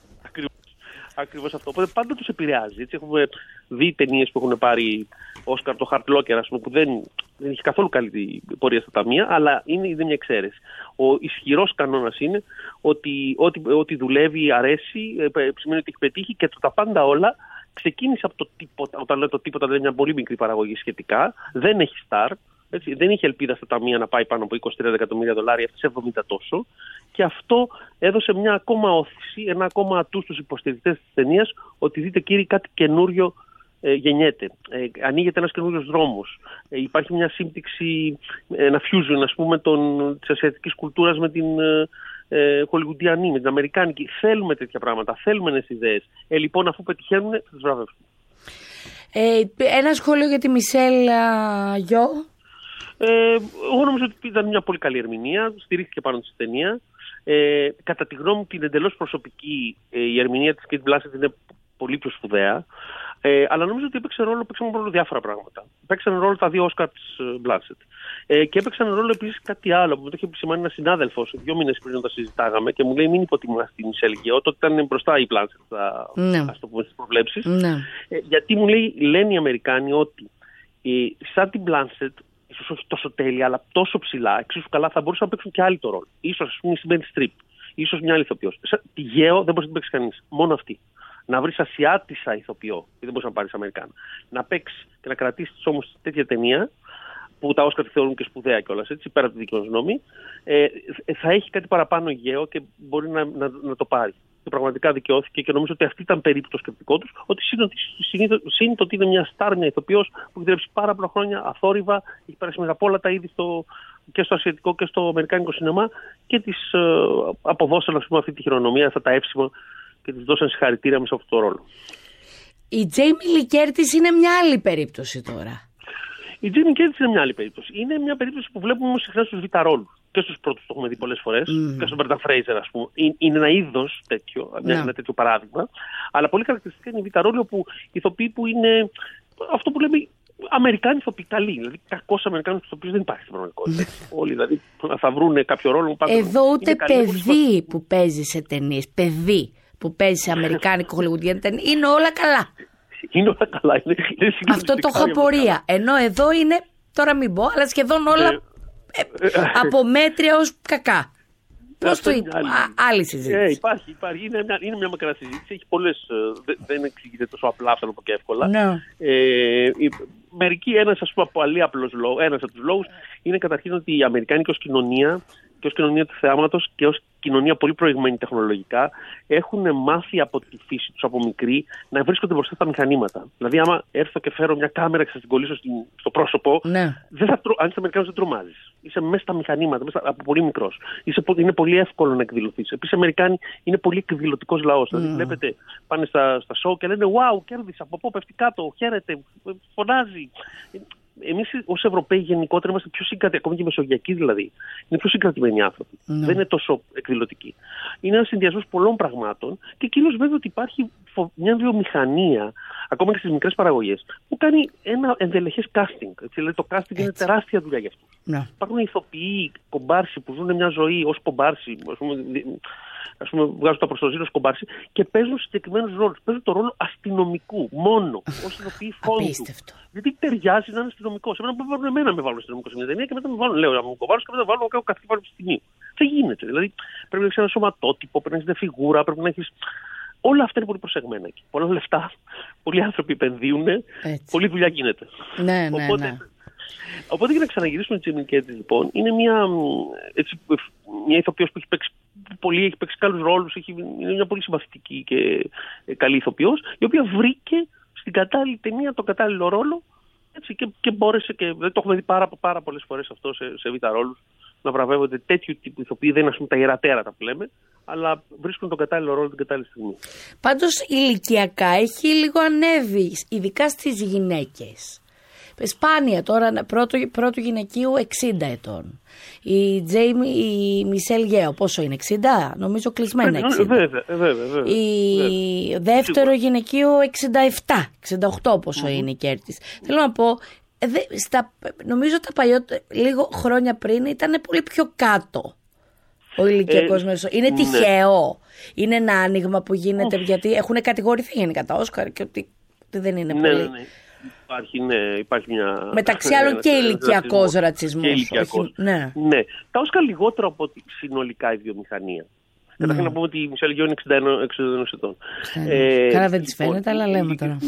Ακριβώς αυτό. Οπότε πάντα τους επηρεάζει. Έτσι, έχουμε δει ταινίες που έχουν πάρει Όσκαρ, το Hurt Locker, ας πούμε, που δεν, δεν έχει καθόλου καλή πορεία στα ταμεία, αλλά είναι, είναι μια εξαίρεση. Ο ισχυρός κανόνας είναι ότι ό,τι, ό,τι δουλεύει, αρέσει, σημαίνει ότι έχει πετύχει και το, τα πάντα όλα ξεκίνησε από το τίποτα. Όταν λέω το τίποτα, δεν είναι μια πολύ μικρή παραγωγή σχετικά, δεν έχει στάρ. Έτσι, δεν είχε ελπίδα στα ταμεία να πάει πάνω από είκοσι τριάντα εκατομμύρια δολάρια, έφτασε εβδομήντα τόσο. Και αυτό έδωσε μια ακόμα όθηση, ένα ακόμα ατού στους υποστηρικτές της ταινίας, ότι δείτε κύριοι, κάτι καινούριο ε, γεννιέται. Ε, ανοίγεται ένας καινούριος δρόμος. Ε, υπάρχει μια σύμπτυξη, ένα fusion, ας πούμε, των, της ασιατικής κουλτούρας με την ε, χολιγουντιανή, με την αμερικάνικη. Θέλουμε τέτοια πράγματα, θέλουμε νέες ιδέες. Ε, λοιπόν, αφού πετυχαίνουν, θα τις βραβεύσουμε. Ε, ένα σχόλιο για τη Μισελ Γιο. Ε, εγώ νομίζω ότι ήταν μια πολύ καλή ερμηνεία, στηρίχθηκε πάνω στη ταινία. Ε, κατά τη γνώμη μου, την εντελώς προσωπική ε, η ερμηνεία της Kate Blanchett είναι πολύ πιο σπουδαία. Ε, αλλά νομίζω ότι έπαιξε ρόλο, έπαιξαν ρόλο διάφορα πράγματα. Έπαιξαν ρόλο τα δύο Oscars της Blanchett. Ε, και έπαιξαν ρόλο επίσης κάτι άλλο που μου το είχε επισημάνει ένας συνάδελφος δύο μήνες πριν όταν συζητάγαμε και μου λέει: μην υποτιμάς την Michelle Yeoh. Τότε ήταν μπροστά η Blanchett, θα, ναι. ας το πούμε, στις προβλέψεις. Ναι. Ε, γιατί μου λέει, λένε οι Αμερικάνοι ότι ε, σαν την Blanchett, ίσως όχι τόσο τέλεια, αλλά τόσο ψηλά, εξίσου καλά, θα μπορούσαν να παίξουν και άλλοι το ρόλο. Ίσως, ας πούμε, η Meryl Streep. Ίσως μια άλλη ηθοποιός. Τη Γέο δεν μπορεί να την παίξει κανείς. Μόνο αυτή. Να βρεις Ασιάτισσα ηθοποιό, δεν μπορεί να πάρεις Αμερικάνο. Να παίξει και να κρατήσεις όμως τέτοια ταινία, που τα Όσκαρ τη θεωρούν και σπουδαία κιόλας, έτσι, πέρα από τη δική μας γνώμη, ε, θα έχει κάτι παραπάνω Γέο και μπορεί να, να, να το πάρει. Και πραγματικά δικαιώθηκε και νομίζω ότι αυτή ήταν περίπου το σκεπτικό τους, ότι σύν το ότι είναι μια στάρ, μια ηθοποιός που έχει δουλέψει πάρα πολλά χρόνια αθόρυβα, έχει περάσει μέσα από όλα τα είδη στο, και στο ασιατικό και στο αμερικάνικο σινεμά και της ε, αποδώσαν, ας πούμε, αυτή τη χειρονομία, αυτά τα εύσημα και της δώσαν συγχαρητήρια μέσα από αυτό το ρόλο. Η Τζέιμι Λι Κέρτις είναι μια άλλη περίπτωση τώρα. Η Τζέιμι Κέρτις είναι μια άλλη περίπτωση. Είναι μια περίπτωση που βλέπουμε όμως συχνά στους β' και στους πρώτους, το έχουμε δει πολλές φορές, mm. και στον Μπέρνταν Φρέιζερ, ας πούμε. Είναι ένα είδος τέτοιο, yeah. ένα τέτοιο παράδειγμα. Αλλά πολύ χαρακτηριστικά είναι οι β' όπου οι ηθοποιοί που είναι αυτό που λέμε Αμερικάνοι ηθοποιοί καλοί. Δηλαδή, κακός Αμερικάνος ηθοποιός δεν υπάρχει στην πραγματικότητα. Όλοι δηλαδή θα βρουν κάποιο ρόλο. Εδώ ούτε παιδί που παίζει σε ταινίες, παιδί που παίζει σε αμερικάνικο χολιγουντιανή ταινία, είναι όλα καλά. Είναι όλα καλά. Είναι, είναι αυτό το έχω απορία. Ενώ εδώ είναι, τώρα μην πω, αλλά σχεδόν όλα ε, ε, από μέτρια ως κακά. Πώς το είπα, άλλη, άλλη συζήτηση. Ε, υπάρχει, υπάρχει. Είναι μια, είναι μια μακρά συζήτηση. Έχει πολλές, δεν, δεν εξηγείται τόσο απλά, αυτό να πω και εύκολα. No. Ε, μερικοί, ένας, ας πούμε, πολύ απλός λόγος, ένας από τους λόγους είναι καταρχήν ότι η Αμερικάνικη ως κοινωνία και ως κοινωνία του θεάματος και ως κοινωνία πολύ προηγμένη τεχνολογικά έχουν μάθει από τη φύση τους από μικρή να βρίσκονται μπροστά στα μηχανήματα. Δηλαδή, άμα έρθω και φέρω μια κάμερα και σας την κολλήσω στο πρόσωπο, ναι. δεν θα, αν είσαι Αμερικάνος δεν τρομάζεις. Είσαι μέσα στα μηχανήματα, μέσα, από πολύ μικρός. Είσαι, είναι πολύ εύκολο να εκδηλωθείς. Επίσης, οι Αμερικάνοι είναι πολύ εκδηλωτικός λαός. Mm. Δηλαδή, βλέπετε, πάνε στα, στα show και λένε «Wow, κέρδισα, από πού πέφτει κάτω, χαίρεται, φωνάζει». Εμείς ως Ευρωπαίοι γενικότερα είμαστε πιο συγκρατημένοι, ακόμη και μεσογειακοί δηλαδή. Είναι πιο συγκρατημένοι άνθρωποι. Mm. Δεν είναι τόσο εκδηλωτικοί. Είναι ένας συνδυασμός πολλών πραγμάτων και κυρίως βέβαια ότι υπάρχει μια βιομηχανία, ακόμα και στις μικρές παραγωγές, που κάνει ένα ενδελεχές casting. Έτσι, δηλαδή το casting Έτσι. είναι τεράστια δουλειά για αυτούς. Mm. Υπάρχουν ηθοποιοί, κομπάρσι που ζουν μια ζωή ως κομπάρσι, ας πούμε, ας πούμε, βγάζουν τα προστοζήρα ως κομπάρσι και παίζουν συγκεκριμένους ρόλους. Παίζουν το ρόλο αστυνομικού μόνο, ως ηθοποιοί φόντου. Γιατί ταιριάζει να είναι αστυνομικός. Εμένα με βάλουν εμένα με βάλουν αστυνομικό σε μια ταινία και μετά με βάλουν, λέω, να μου κομπάρσι και μετά με βάλουν ο καθηγητή πανεπιστημίου. Δεν γίνεται. Δηλαδή πρέπει να έχεις ένα σωματότυπο, πρέπει να έχεις μια φιγούρα, πρέπει να έχεις. Όλα αυτά είναι πολύ προσεγμένα εκεί. Πολλά λεφτά, πολλοί άνθρωποι επενδύουν, πολλή δουλειά γίνεται. Ναι, ναι, οπότε, ναι. Οπότε για να ξαναγυρίσουμε τη Τζέιμι Κέρτις, λοιπόν, είναι μια, έτσι, μια ηθοποιός που έχει παίξει πολύ, έχει παίξει καλούς ρόλους, έχει, είναι μια πολύ συμπαθητική και καλή ηθοποιός, η οποία βρήκε στην κατάλληλη ταινία τον κατάλληλο ρόλο, έτσι, και, και μπόρεσε, και το έχουμε δει πάρα, πάρα πολλές φορές αυτό σε, σε β' ρόλους, να βραβεύονται τέτοιου τύπου ηθοποιοί, δεν είναι, ας πούμε, τα ιερατέρατα που λέμε, αλλά βρίσκουν τον κατάλληλο ρόλο την κατάλληλη στιγμή. Πάντως ηλικιακά έχει λίγο ανέβει, ειδικά στις γυναίκες. Σπάνια τώρα, πρώτο, πρώτο γυναικείου εξήντα ετών. Η Τζέιμι, η Μισελ Γέο, πόσο είναι, εξήντα, νομίζω κλεισμένα εξήντα. Βέβαια, βέβαια, βέβαια. Η βέβαια. δεύτερο Σίγουρα. Γυναικείο εξήντα επτά, εξήντα οκτώ πόσο mm-hmm. είναι η Κέρτις. Θέλω να πω, δε, στα, νομίζω τα παλιότερα, λίγο χρόνια πριν ήταν πολύ πιο κάτω ο ηλικιακός ε, μέσος. Είναι ναι. τυχαίο. Είναι ένα άνοιγμα που γίνεται, γιατί έχουν κατηγορηθεί γενικά τα Όσκαρ και ότι, ότι δεν είναι ναι, πολύ... Ναι, ναι. Υπάρχει, ναι, υπάρχει μια... Μεταξύ άλλων και ηλικιακός ρατσισμός. Και ηλικιακός. Ναι. ναι. Τα Όσκαρ λιγότερο από ότι συνολικά η βιομηχανία. Mm. Καταρχήν να πούμε ότι η Μισελ Γέο είναι εξήντα ένα ετών. Ε, Καλά δεν της φαίνεται, αλλά λέμε τώρα.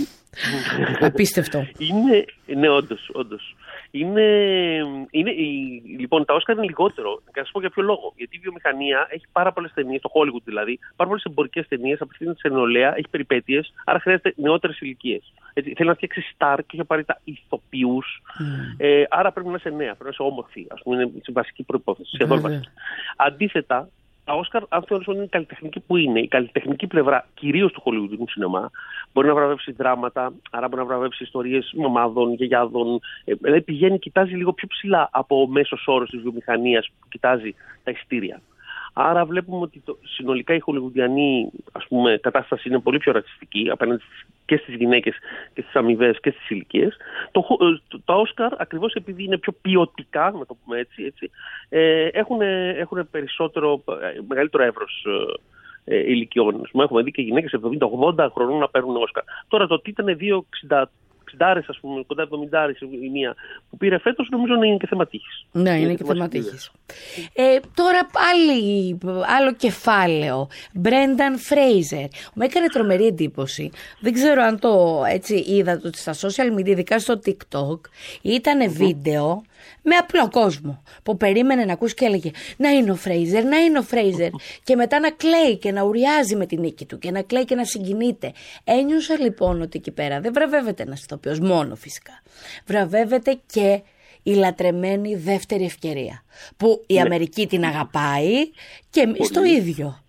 Απίστευτο. Είναι, ναι, όντως, όντως. Είναι, είναι, λοιπόν, τα Όσκαρ είναι λιγότερο. Και να σας πω για ποιο λόγο. Γιατί η βιομηχανία έχει πάρα πολλές ταινίες, το Hollywood δηλαδή, πάρα πολλές εμπορικές ταινίες, απευθύνεται σε νεολαία, έχει περιπέτειες, άρα χρειάζεται νεότερες ηλικίες. Έτσι, θέλει να φτιάξει star και έχει πάρει τα ηθοποιούς, mm. ε, άρα πρέπει να είσαι νέα, πρέπει να είσαι όμορφη. Ας πούμε, είναι η βασική προϋπόθεση. Σχεδόν βασική. Αντίθετα, τα Όσκαρ, αν θεωρήσουμε ότι είναι καλλιτεχνική που είναι, η καλλιτεχνική πλευρά κυρίως του χολιγουντικού σινεμά, μπορεί να βραβεύσει δράματα, άρα μπορεί να βραβεύσει ιστορίες μαμάδων, γιαγιάδων. Ε, δηλαδή πηγαίνει, κοιτάζει λίγο πιο ψηλά από ο μέσος όρος της βιομηχανίας που κοιτάζει τα ειστήρια. Άρα βλέπουμε ότι το, συνολικά η χολιγουντιανή, ας πούμε, κατάσταση είναι πολύ πιο ρατσιστική απέναντι και στις γυναίκες και στις αμοιβές και στις ηλικίες. Το, το, το Όσκαρ, ακριβώς επειδή είναι πιο ποιοτικά, να το πούμε έτσι, έτσι ε, έχουν, έχουν περισσότερο, μεγαλύτερο εύρος ε, ε, ηλικιών. Έχουμε δει και γυναίκες εβδομήντα ογδόντα χρονών να παίρνουν Όσκαρ. Τώρα το ότι ήταν δύο εξήντα εξήντα, ας πούμε, κοντά εβδομήντα η μία που πήρε φέτος, νομίζω να είναι και θέμα τύχης. Ναι, είναι, είναι και θέμα τύχης. Ε, τώρα πάλι άλλο κεφάλαιο. Μπρένταν Φρέιζερ. Μου έκανε τρομερή εντύπωση. Δεν ξέρω αν το έτσι είδα ότι στα social media, ειδικά στο TikTok, ήταν mm-hmm. βίντεο με απλό κόσμο που περίμενε να ακούσει και έλεγε να είναι ο Φρέιζερ, να είναι ο Φρέιζερ και μετά να κλαίει και να ουριάζει με την νίκη του και να κλαίει και να συγκινείται. Ένιωσα λοιπόν ότι εκεί πέρα δεν βραβεύεται ένας ηθοποιός μόνο φυσικά. Βραβεύεται και η λατρεμένη δεύτερη ευκαιρία που η ναι. Αμερική την αγαπάει και εμείς το ίδιο.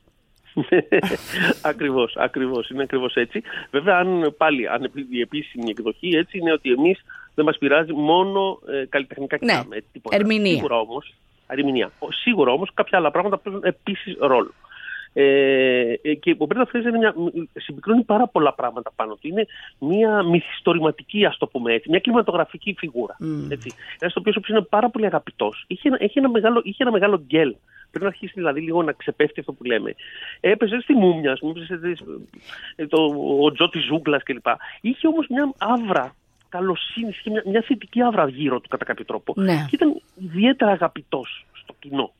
Ακριβώς, ακριβώς, είναι ακριβώς έτσι. Βέβαια, αν πάλι αν η επίσημη εκδοχή έτσι είναι ότι εμείς δεν μας πειράζει μόνο ε, καλλιτεχνικά κοιτάμε. Ναι, τίποτα. Ερμηνεία. Σίγουρα όμως, ερμηνεία. Σίγουρα όμως κάποια άλλα πράγματα παίζουν επίσης ρόλο. Ε, και ο Μπρένταν Φρέιζερ συμπυκνώνει πάρα πολλά πράγματα πάνω του. Είναι μια μυθιστορηματική, ας το πούμε έτσι, μια κλιματογραφική φιγούρα. Mm. Έτσι. Ένας το οποίος είναι πάρα πολύ αγαπητός. Είχε ένα, είχε ένα μεγάλο, είχε ένα μεγάλο γκέλ. Πριν αρχίσει δηλαδή λίγο να ξεπέφτει αυτό που λέμε. Έπαιζε στη Μούμια, ας πούμε, το, ο Τζο της Ζούγκλας κλπ. Είχε όμως μια άβρα καλοσύνη, είχε μια, μια θετική άβρα γύρω του κατά κάποιο τρόπο. Ναι. Και ήταν ιδιαίτερα αγαπητός στο κοινό.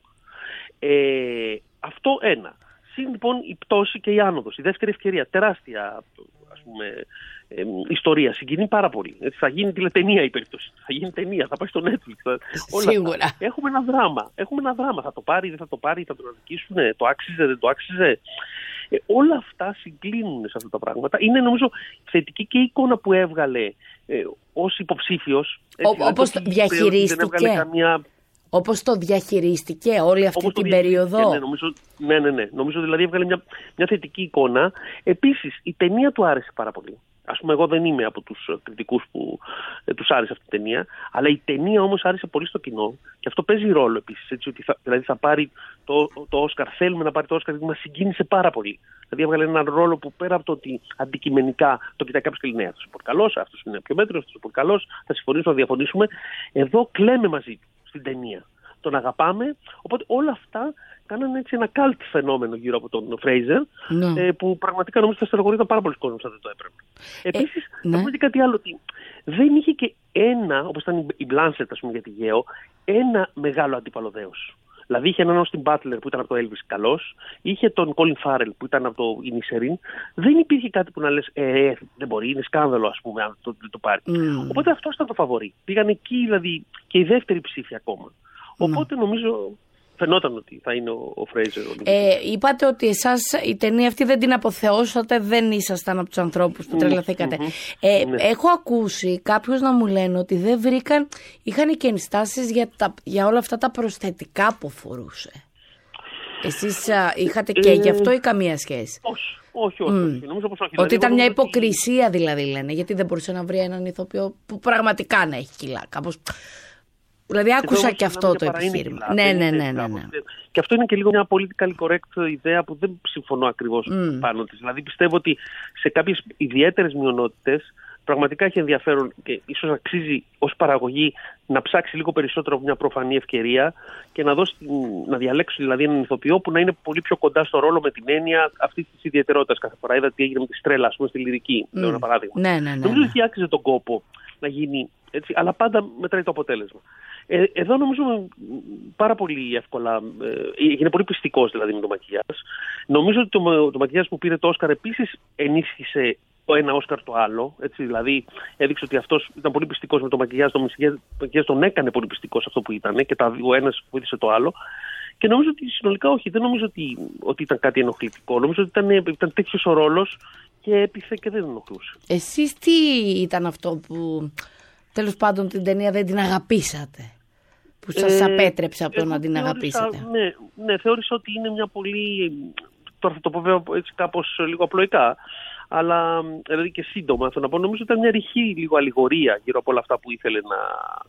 Ε, αυτό ένα. Συν λοιπόν η πτώση και η άνοδος, η δεύτερη ευκαιρία, τεράστια ας πούμε, ε, ιστορία, συγκινεί πάρα πολύ. Έτσι, θα γίνει τηλεταινία η περίπτωση, θα γίνει ταινία, θα πάει στο Netflix. Θα... Σίγουρα. Όλα. Έχουμε ένα δράμα, έχουμε ένα δράμα, θα το πάρει, δεν θα το πάρει, θα το αδικήσουν, το άξιζε, δεν το άξιζε. Ε, όλα αυτά συγκλίνουν σε αυτά τα πράγματα. Είναι νομίζω θετική και η εικόνα που έβγαλε ε, ως υποψήφιος. Όπως το διαχειρίστηκε. Καμία... Όπως το διαχειρίστηκε όλη αυτή Όπως την περίοδο. Ναι, νομίζω, ναι, ναι, ναι. Νομίζω δηλαδή έβγαλε μια, μια θετική εικόνα. Επίσης, η ταινία του άρεσε πάρα πολύ. Ας πούμε, εγώ δεν είμαι από τους κριτικούς που ε, τους άρεσε αυτή η ταινία, αλλά η ταινία όμως άρεσε πολύ στο κοινό και αυτό παίζει ρόλο επίσης. Έτσι, ότι θα, δηλαδή θα πάρει το, το Όσκαρ, θέλουμε να πάρει το Όσκαρ, γιατί μας συγκίνησε πάρα πολύ. Δηλαδή έβγαλε έναν ρόλο που πέρα από το ότι αντικειμενικά το κοιτάει κάποιος και λέει: ναι, αυτός είναι πολύ καλός, αυτός είναι πιο μέτριος, αυτός είναι πολύ καλός, θα συμφωνήσουμε, θα διαφωνήσουμε. Εδώ κλαίμε μαζί του στην ταινία. Τον αγαπάμε. Οπότε όλα αυτά κάνανε έτσι ένα cult φαινόμενο γύρω από τον Φρέιζερ, ναι. ε, που πραγματικά νομίζω θα στενοχωρείται πάρα πολλοί κόσμος αν δεν το έπρεπε. Επίσης, ε, ναι. θα πούμε και κάτι άλλο, ότι δεν είχε και ένα, όπως ήταν η Μπλάνσετ, ας πούμε, για τη Γέο, ένα μεγάλο αντίπαλο δέος. Δηλαδή είχε έναν Όστιν Μπάτλερ που ήταν από το Elvis καλός, είχε τον Κόλιν Φάρελ που ήταν από το Ινισερίν. Δεν υπήρχε κάτι που να λες, ε, δεν μπορεί, είναι σκάνδαλο, ας πούμε, αν το, το πάρει. Mm. Οπότε αυτό ήταν το φαβορί. Πήγαν εκεί δηλαδή και η δεύτερη ψήφια ακόμα. Οπότε νομίζω φαινόταν ότι θα είναι ο, ο Φρέιζερ. Ε, είπατε ότι εσάς η ταινία αυτή δεν την αποθεώσατε, δεν ήσασταν από τους ανθρώπους που τρελαθήκατε. Mm-hmm. Ε, ναι. Έχω ακούσει κάποιους να μου λένε ότι δεν βρήκαν, είχαν και ενστάσεις για, τα, για όλα αυτά τα προσθετικά που φορούσε. Εσείς α, είχατε και ε, γι' αυτό ή καμία σχέση? Όχι. Όχι, όχι. Mm. Νομίζω πως όχι. Ότι δηλαδή, ήταν μια ότι... υποκρισία, δηλαδή λένε, γιατί δεν μπορούσε να βρει έναν ηθοποιό που πραγματικά να έχει κιλά. Κάπως... Δηλαδή άκουσα και, και αυτό το επιχείρημα. Κιλά, ναι, ναι, ναι, ναι, ναι. Και αυτό είναι και λίγο μια political correct ιδέα που δεν συμφωνώ ακριβώς mm. πάνω της. Δηλαδή πιστεύω ότι σε κάποιες ιδιαίτερες μειονότητες πραγματικά έχει ενδιαφέρον και ίσως αξίζει ως παραγωγή να ψάξει λίγο περισσότερο από μια προφανή ευκαιρία και να, δώσει, να διαλέξει δηλαδή έναν ηθοποιό που να είναι πολύ πιο κοντά στο ρόλο με την έννοια αυτή τη ιδιαιτερότητα. Κάθε φορά είδα τι έγινε με τη Στρέλα, ας πούμε, στη λυρική. Mm. Λέω ένα παράδειγμα. Ναι, ναι, ναι, ναι. Νομίζω ότι άξιζε τον κόπο να γίνει έτσι, αλλά πάντα μετράει το αποτέλεσμα. Ε, εδώ νομίζω πάρα πολύ εύκολα, ε, είναι πολύ πιστικός δηλαδή με το μακιγιάζ. Νομίζω ότι το, το μακιγιάζ που πήρε το Όσκαρ επίσης ενίσχυσε το ένα Όσκαρ το άλλο. Έτσι, δηλαδή έδειξε ότι αυτός ήταν πολύ πιστικός με το μακιγιάζ, το μακιγιάζ τον έκανε πολύ πιστικός αυτό που ήταν και τα, ο ένας βοήθησε το άλλο. Και νομίζω ότι συνολικά όχι, δεν νομίζω ότι, ότι ήταν κάτι ενοχλητικό. Νομίζω ότι ήταν, ήταν τέτοιος ο ρόλος και έπιθε και δεν ενοχλούσε. Εσείς τι ήταν αυτό που τέλος πάντων την ταινία δεν την αγαπήσατε, που σας ε, απέτρεψε από το να την θεώρησα, αγαπήσετε? Ναι, ναι, θεώρησα ότι είναι μια πολύ, τώρα θα το πω βέβαια έτσι κάπως λίγο απλοϊκά, αλλά δηλαδή και σύντομα θα να πω, νομίζω ότι ήταν μια ρηχή λίγο αλληγορία γύρω από όλα αυτά που ήθελε να,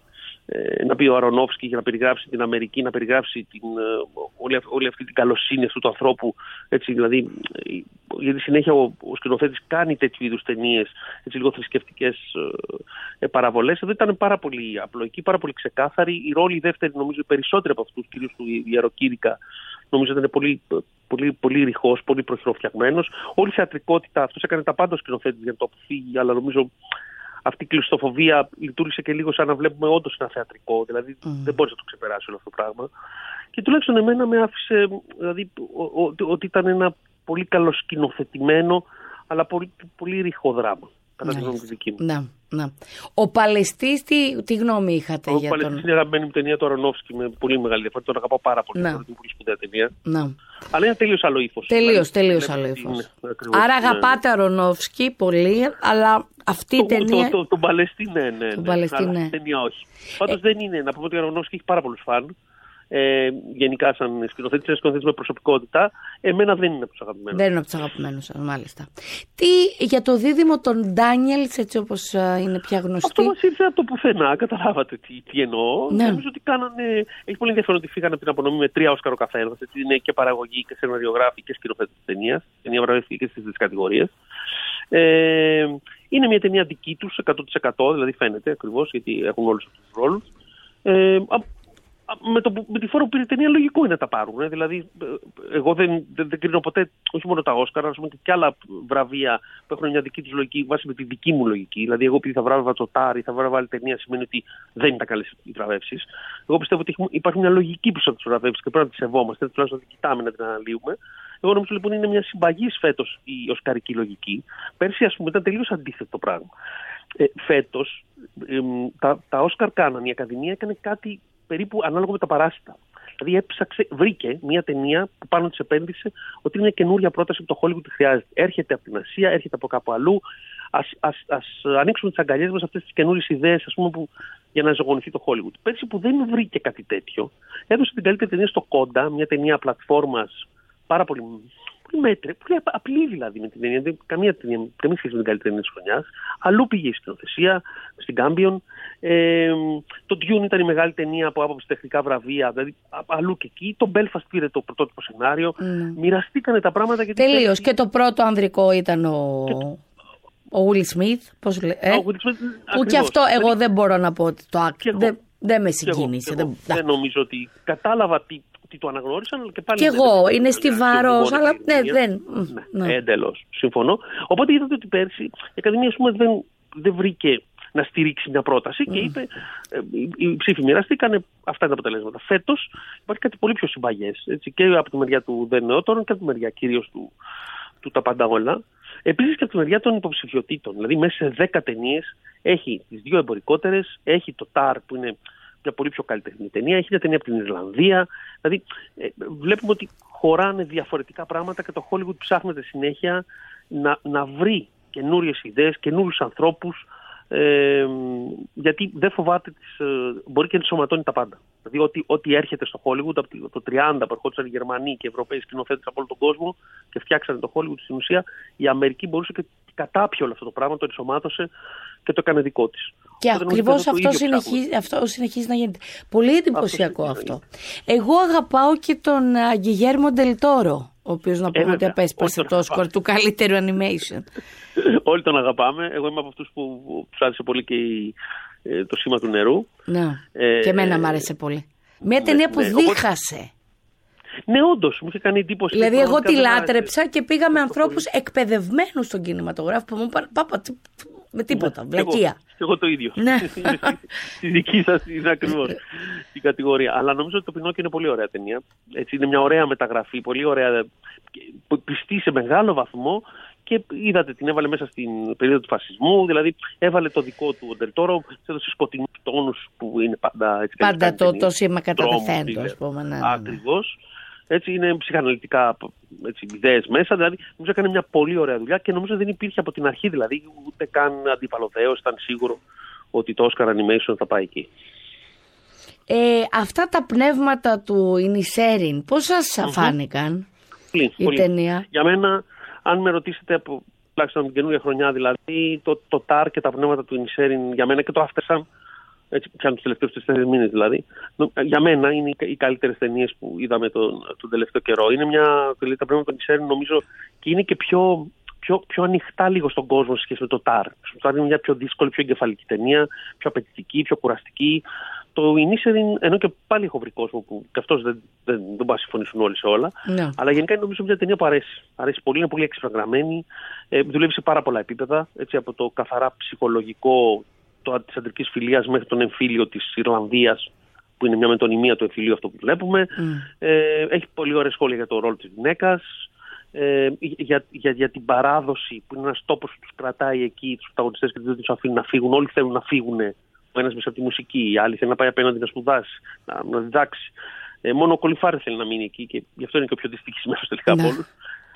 ε, να πει ο Αρονόφσκι για να περιγράψει την Αμερική, να περιγράψει την, όλη, όλη αυτή την καλοσύνη αυτού του ανθρώπου. Έτσι, δηλαδή, γιατί συνέχεια ο, ο σκηνοθέτης κάνει τέτοιου είδους ταινίες, έτσι λίγο θρησκευτικές ε, παραβολές. Εδώ ήταν πάρα πολύ απλοϊκή, πάρα πολύ ξεκάθαρη. Η ρόλη δεύτερη, νομίζω, οι περισσότεροι από αυτούς, κυρίως του Ιεροκήρυκα, νομίζω ήταν πολύ, πολύ, πολύ ρηχός, πολύ προχειροφτιαγμένος. Όλη η θεατρικότητα, αυτός έκανε τα πάντα ο σκηνοθέτης για να το αποφύγει, αλλά νομίζω αυτή η κλειστοφοβία λειτουργήσε και λίγο σαν να βλέπουμε όντως ένα θεατρικό. Δηλαδή mm. δεν μπορείς να το ξεπεράσει όλο αυτό το πράγμα. Και τουλάχιστον εμένα με άφησε δηλαδή, ότι ήταν ένα πολύ καλοσκηνοθετημένο, αλλά πολύ, πολύ ρηχό δράμα. Κατά τη γνώμη τη δική μου. Να, να. Ο Παλαιστής, τι, τι γνώμη είχατε ο για τον... Ο Παλαιστής είναι αγαπημένη μου ταινία του Αρονόφσκι με πολύ μεγάλη διαφορά. Τον αγαπάω πάρα πολύ. Είναι πολύ σπουδαία ταινία. Να. Αλλά είναι τελείως άλλο ύφος. Τελείως, τελείως άλλο ύφος. Άρα αγαπάτε Αρονόφσκι πολύ, αλλά αυτή η ταινία. Τον το, το, το Παλαιστή, ναι, ναι. Τον Παλαιστή, ναι. Αυτή η ταινία όχι. Πάντως δεν είναι. Να πούμε ότι ο Αρονόφσκι έχει πάρα πολλούς φαν. Ε, γενικά, σαν σκηνοθέτης, είναι σκηνοθέτης με προσωπικότητα. Εμένα δεν είναι από τους αγαπημένους. Δεν είναι από τους αγαπημένους, μάλιστα. Τι για το δίδυμο των Ντάνιελς, έτσι όπως είναι πια γνωστή? Αυτό μας ήρθε από το πουθενά, καταλάβατε τι, τι εννοώ. Ναι. Νομίζω ότι κάνανε. Έχει πολύ ενδιαφέρον ότι φύγανε από την απονομή με τρία Όσκαρ ο καθένας. Είναι και παραγωγή και σεναριογράφη και σκηνοθέτης της ταινίας. Ταινία βραβεύτηκε και στις τρεις κατηγορίες. Ε, είναι μια ταινία δική τους εκατό τοις εκατό, δηλαδή φαίνεται ακριβώς, γιατί έχουν όλους αυτούς τους ρόλους. Ε, Με, το, με τη φόρα που πήρε η ταινία, λογικό είναι να τα πάρουν. Ε. Δηλαδή, εγώ δεν, δεν, δεν κρίνω ποτέ, όχι μόνο τα Όσκαρ, αλλά και άλλα βραβεία που έχουν μια δική τους λογική, βάσει με τη δική μου λογική. Δηλαδή, εγώ επειδή θα βράβευα το Τάρι ή θα βράβευα άλλη ταινία, σημαίνει ότι δεν ήταν καλές οι βραβεύσεις. Εγώ πιστεύω ότι υπάρχει μια λογική πίσω από τις βραβεύσεις και πρέπει να τις σεβόμαστε, τουλάχιστον να την κοιτάμε, να την αναλύουμε. Εγώ νομίζω λοιπόν είναι μια συμπαγής φέτος η οσκαρική λογική. Πέρσι, ας πούμε, ήταν τελείως αντίθετο το πράγμα. Ε, φέτος, ε, τα, τα Όσκαρ κάνανε, η Ακαδημία έκανε κάτι περίπου ανάλογο με τα Παράσιτα. Δηλαδή έψαξε, βρήκε μια ταινία που πάνω της επένδυσε ότι είναι μια καινούρια πρόταση που το Hollywood τη χρειάζεται. Έρχεται από την Ασία, έρχεται από κάπου αλλού. Ας, ας, ας ανοίξουμε τις αγκαλιές μας αυτές τις καινούριες ιδέες, ας πούμε, που, για να ζωγονηθεί το Hollywood. Πέρσι που δεν βρήκε κάτι τέτοιο, έδωσε την καλύτερη ταινία στο Κόντα, μια ταινία πλατφόρμας πάρα πολύ, πολύ μέτρη, πολύ απλή δηλαδή με την ταινία. Καμία ταινία, καμία σχέση με την καλύτερη ταινία της χρονιάς. Αλλού πήγε η σκηνοθεσία, στην Κάμπιον. Ε, το Dune ήταν η μεγάλη ταινία από άποψη τεχνικά βραβεία, δηλαδή αλλού και εκεί. Το Belfast πήρε το πρωτότυπο σενάριο. Mm. Μοιραστήκανε τα πράγματα. Τελείως. Πέρσι... Και το πρώτο ανδρικό ήταν ο. Το... Ο Will Smith, πώς λέει, ε? Will Smith, που και αυτό εγώ δεν μπορώ να πω ότι το άκουσα. Δεν, δεν με συγκίνησε. Δεν, δεν νομίζω ότι κατάλαβα τι, τι το αναγνώρισαν, αλλά και πάλι. Και εγώ, είναι στιβαρός, αλλά ναι, δεν. Ναι, ναι. Εντελώς. Συμφωνώ. Οπότε είδατε ότι πέρσι η Ακαδημία, ας πούμε, δεν, δεν βρήκε να στηρίξει μια πρόταση mm. και είπε, ε, οι ψήφοι μοιραστήκανε, αυτά είναι τα αποτελέσματα. Φέτος υπάρχει κάτι πολύ πιο συμπαγές, έτσι, και από τη μεριά του δεν νεότερων και από τη μεριά κυρίως του, του τα πάντα όλα. Επίσης και από τη μεριά των υποψηφιωτήτων. Δηλαδή, μέσα σε δέκα ταινίες έχει τις δύο εμπορικότερες, έχει το Τάρ που είναι μια πολύ πιο καλλιτεχνική ταινία, έχει μια ταινία από την Ιρλανδία. Δηλαδή, ε, βλέπουμε ότι χωράνε διαφορετικά πράγματα και το Hollywood ψάχνεται συνέχεια να, να βρει καινούριες ιδέες, καινούριους ανθρώπους, ε, γιατί δεν φοβάται, τις, ε, μπορεί και να ενσωματώνει τα πάντα. Δηλαδή, ό,τι, ό,τι έρχεται στο Hollywood από το τριάντα που ερχόντουσαν οι Γερμανοί και οι Ευρωπαίοι σκηνοθέτες από όλο τον κόσμο και φτιάξανε το Hollywood, στην ουσία η Αμερική μπορούσε και κατάπιε όλο αυτό το πράγμα, το ενσωμάτωσε και το έκανε δικό της. Και ακριβώς αυτό, συνεχίζει, αυτό συνεχίζει να γίνεται. Πολύ εντυπωσιακό αυτό. αυτό. Εγώ αγαπάω και τον Γκιγέρμο Ντελ Τόρο, ο οποίος να πούμε ε, ότι απέσπασε το σκορ του καλύτερου animation. Όλοι τον αγαπάμε. Εγώ είμαι από αυτούς που τους άρεσε πολύ και η, το σήμα του νερού. Ναι. Ε, και εμένα μου άρεσε πολύ. Μια ναι, ταινία που ναι, δίχασε. Οπότε... Ναι, όντως, μου είχε κάνει εντύπωση. Δηλαδή, εγώ τη λάτρεψα και πήγα με ανθρώπους εκπαιδευμένους στον κινηματογράφο που μου είπαν πάπα, με τίποτα, βλακεία. Και εγώ το ίδιο. Ναι. Στη δική σας είναι ακριβώς την κατηγορία. Αλλά νομίζω ότι το Πινόκιο είναι πολύ ωραία ταινία. Έτσι, είναι μια ωραία μεταγραφή, πολύ ωραία, πιστή σε μεγάλο βαθμό. Και είδατε, την έβαλε μέσα στην περίοδο του φασισμού, δηλαδή έβαλε το δικό του ο Ντελ Τόρο, έδωσε σκοτεινούς τόνους που είναι πάντα έτσι. Πάντα το, το σήμα κατά δεθέντο, ας πούμε. Ναι, ναι, ναι. Ακριβώς. Έτσι είναι ψυχαναλυτικά έτσι, ιδέες μέσα, δηλαδή νομίζω έκανε μια πολύ ωραία δουλειά και νομίζω δεν υπήρχε από την αρχή, δηλαδή ούτε καν αντιπαλωθέως, ήταν σίγουρο ότι το Oscar Animation θα πάει εκεί. Ε, αυτά τα πνεύματα του Ινισέριν, πώς σας mm-hmm. φάνηκαν πολύ, η πολύ. ταινία? Για μένα, αν με ρωτήσετε από τουλάχιστον την καινούργια χρονιά, δηλαδή το, το τάρ και τα πνεύματα του Ινισέριν για μένα και το After Sun, έτσι πιάνουν τους τελευταίους τέσσερις μήνες δηλαδή, για μένα είναι οι καλύτερες ταινίες που είδαμε τον, τον τελευταίο καιρό. Είναι μια, τα πνεύματα του Ινισέριν νομίζω και είναι και πιο, πιο, πιο ανοιχτά λίγο στον κόσμο σε σχέση με το τάρ. Το τάρ είναι μια πιο δύσκολη, πιο εγκεφαλική ταινία, πιο απαιτητική, πιο κουραστική. Το Ινίσεριν, ενώ και πάλι έχω βρει κόσμο που και αυτός δεν, δεν, δεν μπορεί να συμφωνήσουν όλοι σε όλα, no. αλλά γενικά είναι νομίζω μια ταινία που αρέσει. Αρέσει πολύ, είναι πολύ εξυπναγραμμένη, ε, δουλεύει σε πάρα πολλά επίπεδα, έτσι, από το καθαρά ψυχολογικό της αντρικής φιλίας μέχρι τον εμφύλιο της Ιρλανδίας, που είναι μια μετωνυμία του εμφυλίου αυτό που βλέπουμε. Mm. Ε, έχει πολύ ωραία σχόλια για το ρόλο της γυναίκας, ε, για, για, για την παράδοση που είναι ένας τόπος που τους κρατάει εκεί, τους πρωταγωνιστές και δεν τους αφήνουν να φύγουν. Όλοι θέλουν να φύγουν. Ο ένας μέσα από τη μουσική, η άλλη θέλει να πάει απέναντι να σπουδάσει, να, να διδάξει. Ε, μόνο ο Κολιφάρης θέλει να μείνει εκεί και γι' αυτό είναι και ο πιο δυστυχισμένος τελικά από όλους.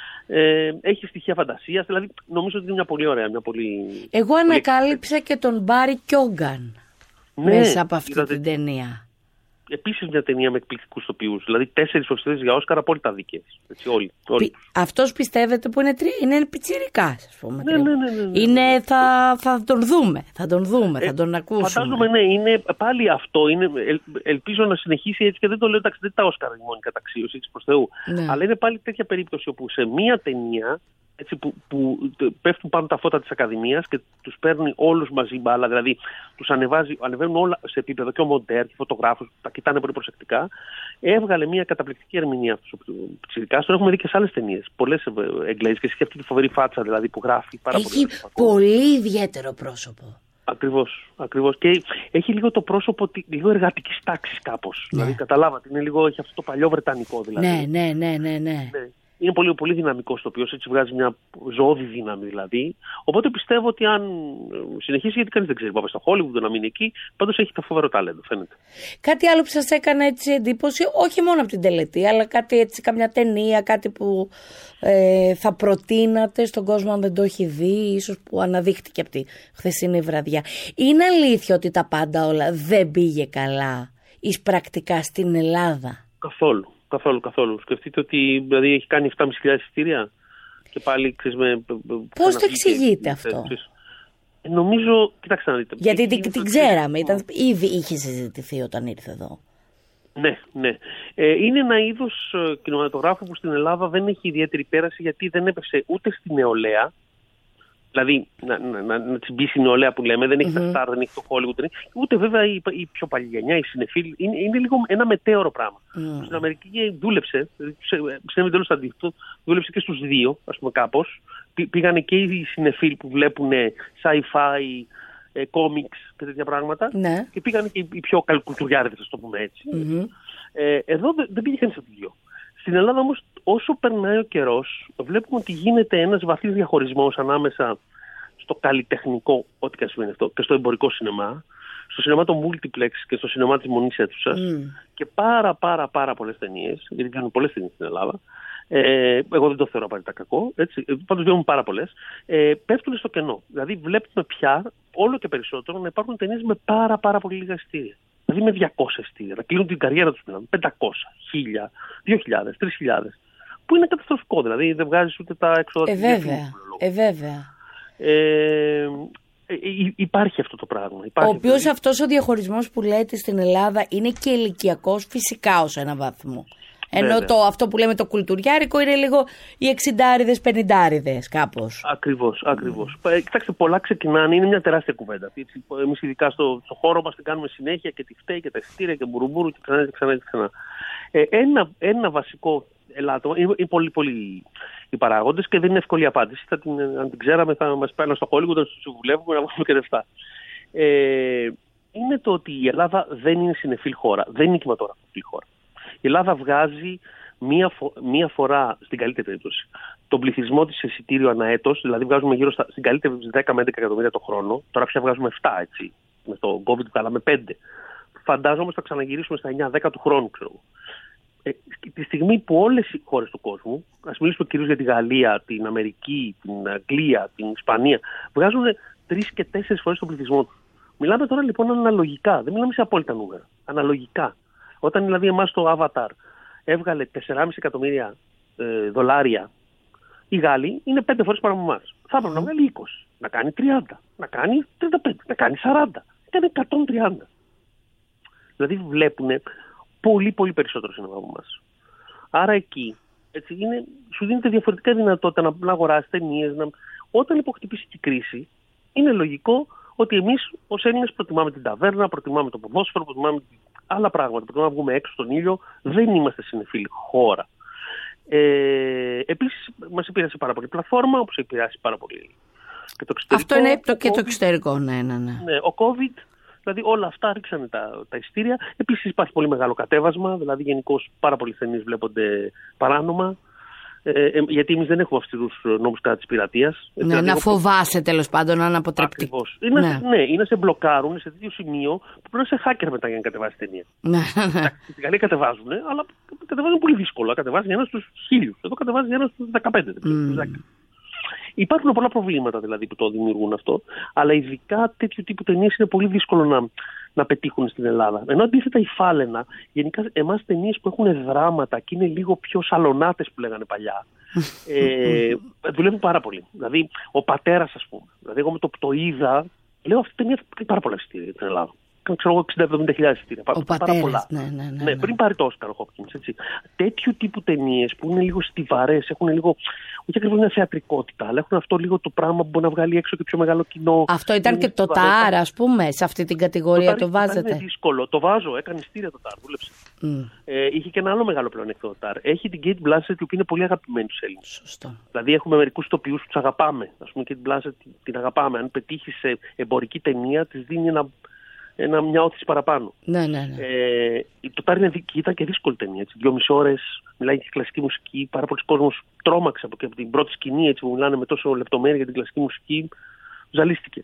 Ε, έχει στοιχεία φαντασίας, δηλαδή νομίζω ότι είναι μια πολύ ωραία, μια πολύ... Εγώ ανακάλυψα και τον Μπάρι Κιόγκαν ναι, μέσα από αυτή είδατε, την ταινία. Επίσης μια ταινία με εκπληκτικούς τοπιούς, δηλαδή τέσσερις οριστές για Όσκαρ απόλυτα δίκαιες. Έτσι, όλοι, όλοι. Πι, αυτός πιστεύετε που είναι, τρι, είναι πιτσιρικάς, ας πούμε. Ναι, ναι, ναι, ναι, ναι. Είναι, θα, θα τον δούμε, θα τον δούμε, ε, θα τον ακούσουμε. Φαντάζομαι, ναι, είναι πάλι αυτό. Είναι, ελ, ελπίζω να συνεχίσει έτσι και δεν το λέω, εντάξει, δεν τα Όσκαρ είναι μόνη καταξίωση, έτσι προς Θεού. Ναι. Αλλά είναι πάλι τέτοια περίπτωση όπου σε μία ταινία, έτσι, που, που πέφτουν πάνω τα φώτα της Ακαδημίας και τους παίρνει όλους μαζί μπάλα, δηλαδή τους ανεβάζει, ανεβαίνουν όλα σε επίπεδο και ο μοντέρ και οι φωτογράφους, τα κοιτάνε πολύ προσεκτικά. Έβγαλε μια καταπληκτική ερμηνεία αυτός ο Πιτσιρικάς, τον έχουμε δει και σε άλλες ταινίες, πολλές εγγλέζικες, και αυτή τη φοβερή φάτσα δηλαδή που γράφει πάρα πολύ. Έχει πολύ ιδιαίτερο πρόσωπο. Ακριβώς, ακριβώς. Και έχει λίγο το πρόσωπο λίγο εργατικής τάξης κάπως. Ναι. Δηλαδή καταλάβατε, είναι λίγο, έχει αυτό το παλιό βρετανικό δηλαδή. Ναι, ναι, ναι, ναι, ναι. ναι. Είναι πολύ, πολύ δυναμικός το οποίο έτσι βγάζει μια ζωώδη δύναμη δηλαδή. Οπότε πιστεύω ότι αν συνεχίσει, γιατί κανείς δεν ξέρει, πάμε στο Hollywood να μείνει εκεί, πάντως έχει το φοβερό ταλέντο, φαίνεται. Κάτι άλλο που σας έκανε έτσι εντύπωση, όχι μόνο από την τελετή, αλλά κάτι έτσι, καμιά ταινία, κάτι που ε, θα προτείνατε στον κόσμο αν δεν το έχει δει, ίσως που αναδείχτηκε από τη χθεσινή βραδιά. Είναι αλήθεια ότι τα πάντα όλα δεν πήγε καλά εις πρακτικά στην Ελλάδα? Καθόλου. Καθόλου, καθόλου. Σκεφτείτε ότι δηλαδή, έχει κάνει επτά χιλιάδες πεντακόσια εισιτήρια και πάλι ξέρεις με... Πώς το εξηγείτε αυτό? Ξέρεις, νομίζω, κοιτάξτε να δείτε. Γιατί την, την ξέραμε, ήταν, ήδη είχε συζητηθεί όταν ήρθε εδώ. Ναι, ναι. Ε, είναι ένα είδος ε, κινηματογράφου που στην Ελλάδα δεν έχει ιδιαίτερη πέραση, γιατί δεν έπεσε ούτε στη νεολαία. Δηλαδή, να, να, να, να τσιμπήσει η νεολαία που λέμε, δεν έχει mm-hmm. τα Star, δεν έχει το Hollywood, δεν έχει, ούτε βέβαια η, η πιο παλιά γενιά, η συνεφίλ. Είναι, είναι λίγο ένα μετέωρο πράγμα. Mm. Στην Αμερική δούλεψε, συνέβη τέλος αντίθετο, δούλεψε και στους δύο, ας πούμε κάπως. Πή, πήγανε και οι συνεφίλ που βλέπουν sci-fi, ε, comics και τέτοια πράγματα. Mm. Και πήγανε και οι πιο καλκουλτουριάριδες, ας το πούμε έτσι. Mm-hmm. Ε, εδώ δεν, δεν πήγε κανείς από τις δύο. Στην Ελλάδα όμως, όσο περνάει ο καιρός, βλέπουμε ότι γίνεται ένας βαθύς διαχωρισμός ανάμεσα στο καλλιτεχνικό, ό,τι και σημαίνει αυτό, και στο εμπορικό σινεμά, στο σινεμά το multiplex και στο σινεμά της μονής αίθουσας, mm. και πάρα πάρα πάρα πολλές ταινίες, γιατί βγαίνουν πολλές ταινίες στην Ελλάδα, ε, εγώ δεν το θεωρώ απαραίτητα κακό, έτσι, πάντως βγαίνουν πάρα πολλές, ε, πέφτουν στο κενό. Δηλαδή βλέπουμε πια όλο και περισσότερο να υπάρχουν ταινίες με πάρα πάρα πολύ λίγα εισιτήρια. Δηλαδή με διακόσια εισιτήρια, να κλείνουν την καριέρα τους, μιλάμε, πεντακόσια, χίλια, δύο χιλιάδες, τρεις χιλιάδες. Που είναι καταστροφικό, δηλαδή δεν βγάζεις ούτε τα έξοδα. Ε, βέβαια. Ε, βέβαια. Ε, Ε, υπάρχει αυτό το πράγμα. Υπάρχει ο οποίος δηλαδή... αυτός ο διαχωρισμός που λέτε στην Ελλάδα είναι και ηλικιακός φυσικά ως ένα βαθμό. Ενώ το, αυτό που λέμε το κουλτουριάρικο είναι λίγο οι εξιντάριδες, πενηντάριδες κάπως. Ακριβώς, ακριβώς. Mm. Ε, κοιτάξτε, πολλά ξεκινάνε, είναι μια τεράστια κουβέντα. Εμείς ειδικά στο, στο χώρο μας την κάνουμε συνέχεια και τη φταίει και τα εισιτήρια και μπουρουμπουρου και ξανά και ξανά και ξανά. Ε, ένα, ένα βασικό ελάττωμα, είναι, είναι πολύ, πολύ οι παράγοντες και δεν είναι εύκολη απάντηση. Θα την, αν την ξέραμε θα μας πέραν στο Hollywood, να τους συμβουλεύουμε να βγούμε και λεφτά. Ε, είναι το ότι η Ελλάδα δεν είναι συνεφίλ χώρα, δεν είναι κινηματογραφική χώρα. Η Ελλάδα βγάζει μία, φο- μία φορά, στην καλύτερη περίπτωση, τον πληθυσμό της εισιτήριο ανά έτος, δηλαδή βγάζουμε γύρω στα, στην καλύτερη περίπτωση δέκα με έντεκα εκατομμύρια το χρόνο, τώρα πια βγάζουμε επτά, έτσι, με το COVID που κάναμε πέντε. Φαντάζομαι θα ξαναγυρίσουμε στα εννιά δέκα του χρόνου, ξέρω. Ε, τη στιγμή που όλες οι χώρες του κόσμου, ας μιλήσουμε κυρίως για τη Γαλλία, την Αμερική, την Αγγλία, την Ισπανία, βγάζουν τρεις και τέσσερις φορές τον πληθυσμό του. Μιλάμε τώρα λοιπόν αναλογικά, δεν μιλάμε σε απόλυτα νούμερα, αναλογικά. Όταν δηλαδή εμάς το Avatar έβγαλε τέσσερα κόμμα πέντε εκατομμύρια ε, δολάρια, οι Γάλλοι είναι πέντε φορές πάνω από εμάς. Θα έπρεπε να βγάλει είκοσι, να κάνει τριάντα, να κάνει τριάντα πέντε, να κάνει σαράντα, κάνει εκατόν τριάντα. Δηλαδή βλέπουν πολύ πολύ περισσότερο σύνομα από εμάς. Άρα εκεί έτσι, είναι, σου δίνεται διαφορετικά δυνατότητα να, να αγοράσεις ταινίες. Να... Όταν υποχτυπήσει η κρίση, είναι λογικό ότι εμείς ως Έλληνες προτιμάμε την ταβέρνα, προτιμάμε το ποδόσφαιρο, προτιμάμε άλλα πράγματα. Προτιμάμε να βγούμε έξω στον ήλιο. Δεν είμαστε συνεφίλη χώρα. Ε, επίσης, μας επηρεάσει πάρα πολύ η πλατφόρμα, όπως επηρεάσει πάρα πολύ και το εξωτερικό. Αυτό είναι το, και COVID, το εξωτερικό, ναι, ναι, ναι. ναι. Ο COVID, δηλαδή όλα αυτά ρίξανε τα, τα εισιτήρια. Επίσης υπάρχει πολύ μεγάλο κατέβασμα, δηλαδή γενικώς πάρα πολλοί ταινίες βλέπονται παράνομα. Ε, ε, γιατί εμείς δεν έχουμε αυστηρούς νόμους κατά της πειρατείας. Ναι, δηλαδή, να φοβάσαι τέλος πάντων, να αναποτρεπτεί. Είναι, ναι. ναι, είναι σε μπλοκάρουν σε τέτοιο σημείο που πρέπει να είσαι hacker μετά για να κατεβάσει ταινία. Ναι. Στην Γαλλία κατεβάζουν, αλλά κατεβάζουν πολύ δύσκολα. Κατεβάζει ένα στους χίλιους. Εδώ κατεβάζει ένα στους δεκαπέντε. Mm. Υπάρχουν πολλά προβλήματα δηλαδή που το δημιουργούν αυτό, αλλά ειδικά τέτοιου τύπου ταινίες είναι πολύ δύσκολο να, να πετύχουν στην Ελλάδα. Ενώ αντίθετα η Φάλαινα, γενικά εμάς ταινίες που έχουν δράματα και είναι λίγο πιο σαλονάτες που λέγανε παλιά, ε, δουλεύουν πάρα πολύ. Δηλαδή ο Πατέρας, ας πούμε. Δηλαδή εγώ με το που το είδα, λέω αυτή η ταινία έχει πάρα πολλά εισιτήρια στην Ελλάδα. Ξέρω εγώ εξήντα με εβδομήντα χιλιάδες εισιτήρια. Ο Πατέρας, ναι, ναι, ναι, ναι. ναι, πριν πάρει το Όσκαρ ο Χόπκινς, έτσι. Τέτοιου τύπου ταινίες που είναι λίγο στιβαρές, έχουν λίγο, όχι ακριβώς μια θεατρικότητα, αλλά έχουν αυτό λίγο το πράγμα που μπορεί να βγάλει έξω και πιο μεγάλο κοινό. Αυτό ήταν και το Τάρ, ας πούμε, σε αυτή την κατηγορία το, το βάζετε. Είναι δύσκολο. Το βάζω, έκανε εισιτήρια το Τάρ, δούλεψε. Mm. Ε, είχε και ένα άλλο μεγάλο πλεονέκτημα το Τάρ. Έχει την Kate Blanchett, η οποία είναι πολύ αγαπημένη στους Έλληνες. Σωστό. Δηλαδή έχουμε μερικούς ηθοποιούς που τους αγαπάμε. Ας πούμε, Kate Blanchett την αγαπάμε. Αν πετύχει σε εμπορική ταινία, της δίνει ένα. Ένα, μια όθηση παραπάνω. Ναι, ναι, ναι. Ε, το Τάρ ήταν και δύσκολη ταινία. Έτσι. Δυόμιση ώρες, μιλάει για κλασική μουσική. Πάρα πολλοί κόσμος τρόμαξε από, από την πρώτη σκηνή έτσι, που μιλάνε με τόσο λεπτομέρεια για την κλασική μουσική. Ζαλίστηκε.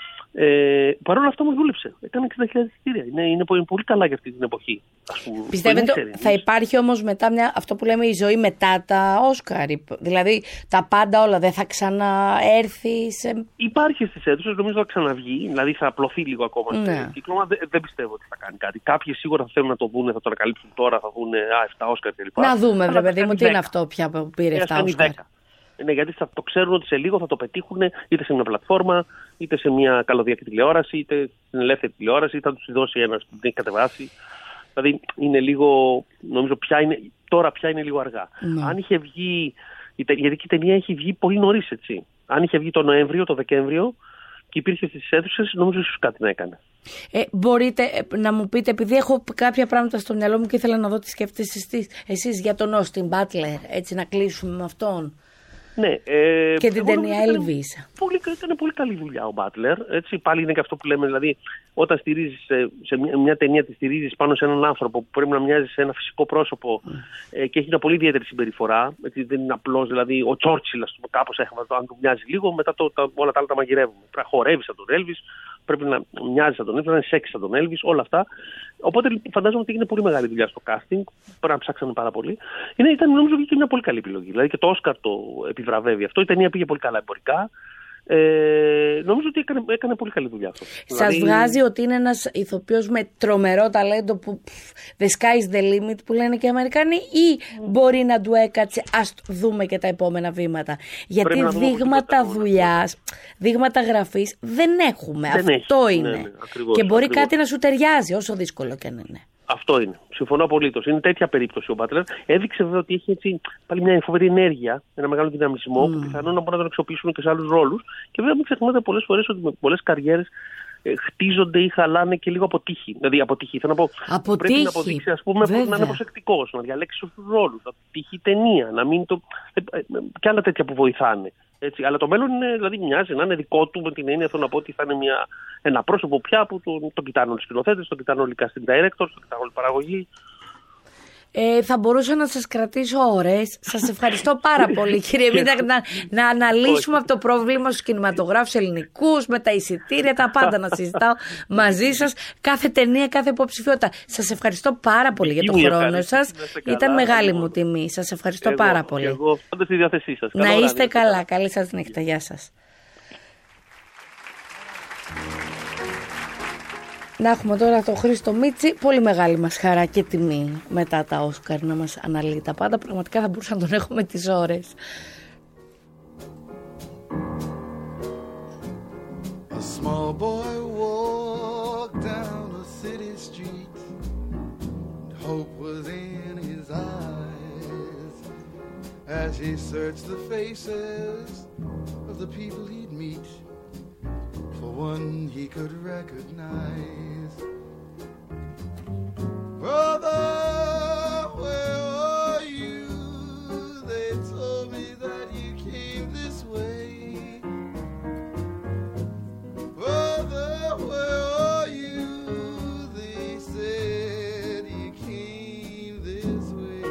Ε, Παρ' όλα αυτά όμως δούλεψε. Έκανε εξήντα χιλιάδες εισιτήρια. Είναι, είναι, είναι πολύ καλά για αυτή την εποχή. Πιστεύετε θα υπάρχει όμως μετά μια, αυτό που λέμε η ζωή μετά τα Όσκαρ? Δηλαδή τα πάντα όλα δεν θα ξαναέρθει σε... Υπάρχει στις αίθουσες, νομίζω θα ξαναβγεί. Δηλαδή θα απλωθεί λίγο ακόμα. Ναι. Κύκλωμα, δεν, δεν πιστεύω ότι θα κάνει κάτι. Κάποιοι σίγουρα θα θέλουν να το δουν, θα το ανακαλύψουν τώρα, θα δουν α, επτά Όσκαρ κλπ. Να δούμε, βρε παιδί μου, τι είναι αυτό πια που πήρε επτά Όσκαρ. Ναι, γιατί θα το ξέρουν ότι σε λίγο θα το πετύχουν είτε σε μια πλατφόρμα, είτε σε μια καλωδιακή τηλεόραση, είτε στην ελεύθερη τηλεόραση, είτε θα του δώσει ένα που την έχει κατεβάσει. Δηλαδή είναι λίγο, νομίζω πια είναι, τώρα πια είναι λίγο αργά. Mm. Αν είχε βγει, γιατί η ταινία έχει βγει πολύ νωρίς, έτσι. Αν είχε βγει το Νοέμβριο, το Δεκέμβριο και υπήρχε στις αίθουσες, νομίζω ίσως κάτι να έκανε. Ε, μπορείτε να μου πείτε, επειδή έχω κάποια πράγματα στο μυαλό μου και ήθελα να δω τι σκέφτεστε εσείς για τον Όστιν Μπάτλερ, έτσι να κλείσουμε με αυτόν. Ναι, ε, και την ταινία Elvis. Πολύ, έκανε πολύ καλή δουλειά ο Μπάτλερ. Έτσι, πάλι είναι και αυτό που λέμε. Δηλαδή, όταν στηρίζεις σε, σε μια, μια ταινία, τη στηρίζεις πάνω σε έναν άνθρωπο που πρέπει να μοιάζει σε ένα φυσικό πρόσωπο mm. ε, και έχει μια πολύ ιδιαίτερη συμπεριφορά. Έτσι, δεν είναι απλώς, δηλαδή, ο Τσόρτσιλ, ας πούμε, κάπως έχαμε το, αν του μοιάζει λίγο, μετά το, τα, όλα τα άλλα τα μαγειρεύουμε. Πρέπει να χορεύει σαν τον Elvis, πρέπει να μοιάζει σαν τον Elvis, να είναι σεξ σαν τον Elvis, όλα αυτά. Οπότε φαντάζομαι ότι έγινε πολύ μεγάλη δουλειά στο casting. Πρέπει να ψάξανε πάρα πολύ. Είναι, ήταν νομίζω και μια πολύ καλή επιλογή. Δηλαδή και το Όσκαρ το επιβραβεύει αυτό. Η ταινία πήγε πολύ καλά εμπορικά. Ε, νομίζω ότι έκανε, έκανε πολύ καλή δουλειά αυτό. Σας δηλαδή... βγάζει ότι είναι ένας ηθοποιός με τρομερό ταλέντο που the sky is the limit που λένε και οι Αμερικάνοι, ή mm. μπορεί να του έκατσε, ας δούμε και τα επόμενα βήματα. Γιατί δείγματα δουλειάς, δείγματα γραφής δεν έχουμε. Δεν αυτό έχει. είναι. Ναι, ναι, ακριβώς, και μπορεί ακριβώς. κάτι να σου ταιριάζει, όσο δύσκολο και αν είναι. Αυτό είναι. Συμφωνώ απολύτως. Είναι τέτοια περίπτωση ο Μπάτλερ. Έδειξε βέβαια ότι έχει έτσι πάλι μια φοβερή ενέργεια, ένα μεγάλο δυναμισμό mm. που πιθανόν να μπορούν να τον αξιοποιήσουν και σε άλλους ρόλους. Και βέβαια μην ξεχνάτε πολλές φορές ότι με πολλές καριέρες ε, χτίζονται ή χαλάνε και λίγο από τύχη. Δηλαδή από τύχη. Θέλω να πω. Από πρέπει τύχη. να αποδείξει, ας πούμε, να είναι προσεκτικός, να διαλέξει σωστούς ρόλους, να τύχει ταινία, να μην το. Ε, ε, και άλλα τέτοια που βοηθάνε. Έτσι. Αλλά το μέλλον είναι, δηλαδή, μοιάζει να είναι δικό του, με την έννοια θέλω να πω ότι θα είναι μια, ένα πρόσωπο πια που τον, τον κοιτάνε όλοι οι σκηνοθέτες, τον κοιτάνε όλοι οι casting directors, τον κοιτάνε όλη η παραγωγή. Ε, θα μπορούσα να σας κρατήσω ώρες. Σας ευχαριστώ πάρα πολύ, κύριε Μίτα, να, να αναλύσουμε αυτό το πρόβλημα στους κινηματογράφους ελληνικούς, με τα εισιτήρια, τα πάντα να συζητάω μαζί σας, κάθε ταινία, κάθε υποψηφιότητα. Σας ευχαριστώ πάρα πολύ για τον χρόνο σας. Ήταν μεγάλη μου τιμή. Σας ευχαριστώ εγώ, πάρα πολύ. Εγώ πάντα στη διάθεσή σας. Να είστε βράδυ, καλά. καλά. Καλή σας νύχτα. Γεια σας. Να έχουμε τώρα τον Χρήστο Μίτσι, πολύ μεγάλη μας χαρά και τιμή μετά τα Όσκαρ να μας αναλύει τα πάντα. Πραγματικά θα μπορούσα να τον έχουμε τις ώρες. A small boy walked down a city street. Hope was in his eyes as he searched the faces of the people he'd meet. For one he could recognize. Brother, where are you? They told me that you came this way. Brother, where are you? They said you came this way.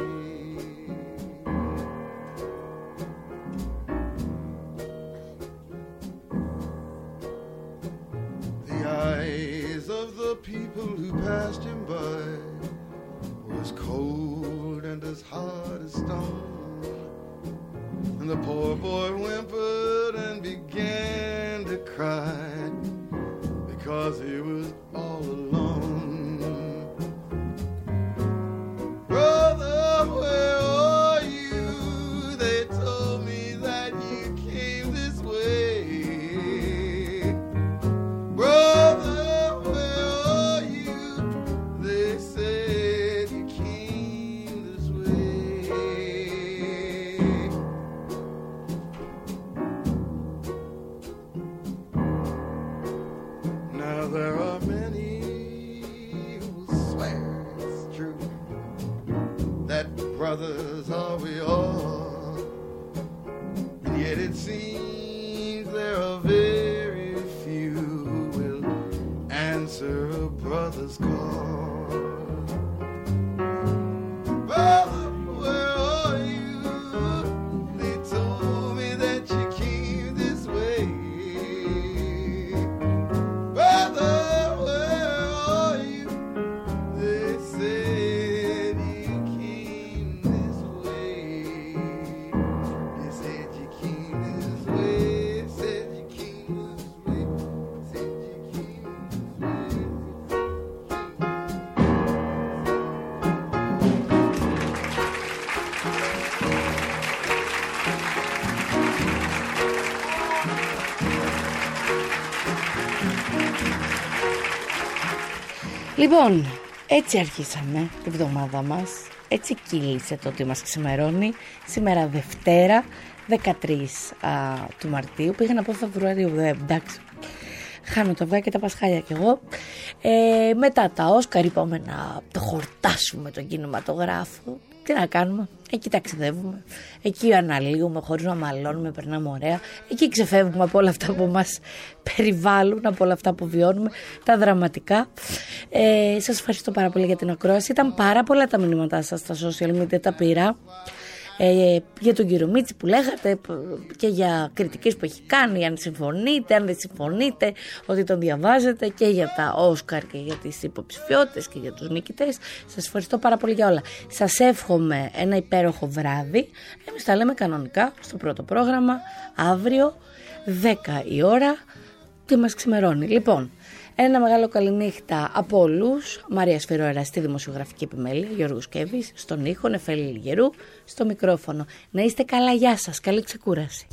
The eyes of the people who passed him by was cold and as hard as stone. And the poor boy whimpered and began to cry because he was all alone. Brother, where are you? They told me that you came this way. Brother, where are you? They said you came this way. Now there are many who swear it's true that brothers are we all, and yet it seems there are very few who will answer a brother's call. Brother, where are you? They told me that you came this way. Brother, where are you? They said you came this way. They said you came this way. Said you came this way. Said you came this way. Λοιπόν, έτσι αρχίσαμε τη βδομάδα μας. Έτσι κύλησε το ότι μας ξημερώνει. Σήμερα Δευτέρα, δεκατρείς α, του Μαρτίου. Πήγα να πω Φεβρουάριο, ε, εντάξει. Χάνω το αυγά και τα πασχάλια κι εγώ. Ε, μετά τα Όσκαρ είπαμε να το χορτάσουμε τον κινηματογράφο. Τι να κάνουμε, εκεί ταξιδεύουμε, εκεί αναλύουμε χωρίς να μαλώνουμε, περνάμε ωραία. Εκεί ξεφεύγουμε από όλα αυτά που μας περιβάλλουν, από όλα αυτά που βιώνουμε, τα δραματικά. Ε, σας ευχαριστώ πάρα πολύ για την ακρόαση. Ήταν πάρα πολλά τα μηνύματά σας στα social media, τα πήρα. Ε, για τον κύριο Μίτσι που λέγατε και για κριτικές που έχει κάνει, αν συμφωνείτε, αν δεν συμφωνείτε, ότι τον διαβάζετε, και για τα Όσκαρ και για τις υποψηφιότητες και για τους νικητές. Σας ευχαριστώ πάρα πολύ για όλα. Σας εύχομαι ένα υπέροχο βράδυ. Εμείς τα λέμε κανονικά στο πρώτο πρόγραμμα αύριο δέκα η ώρα, τι μας ξημερώνει. Λοιπόν, ένα μεγάλο καληνύχτα από όλους. Μαρία Σφυρόερα στη δημοσιογραφική επιμέλεια, Γιώργος Κέβης στον ήχο, Νεφέλη Λιγερού στο μικρόφωνο. Να είστε καλά, γεια σας, καλή ξεκούραση.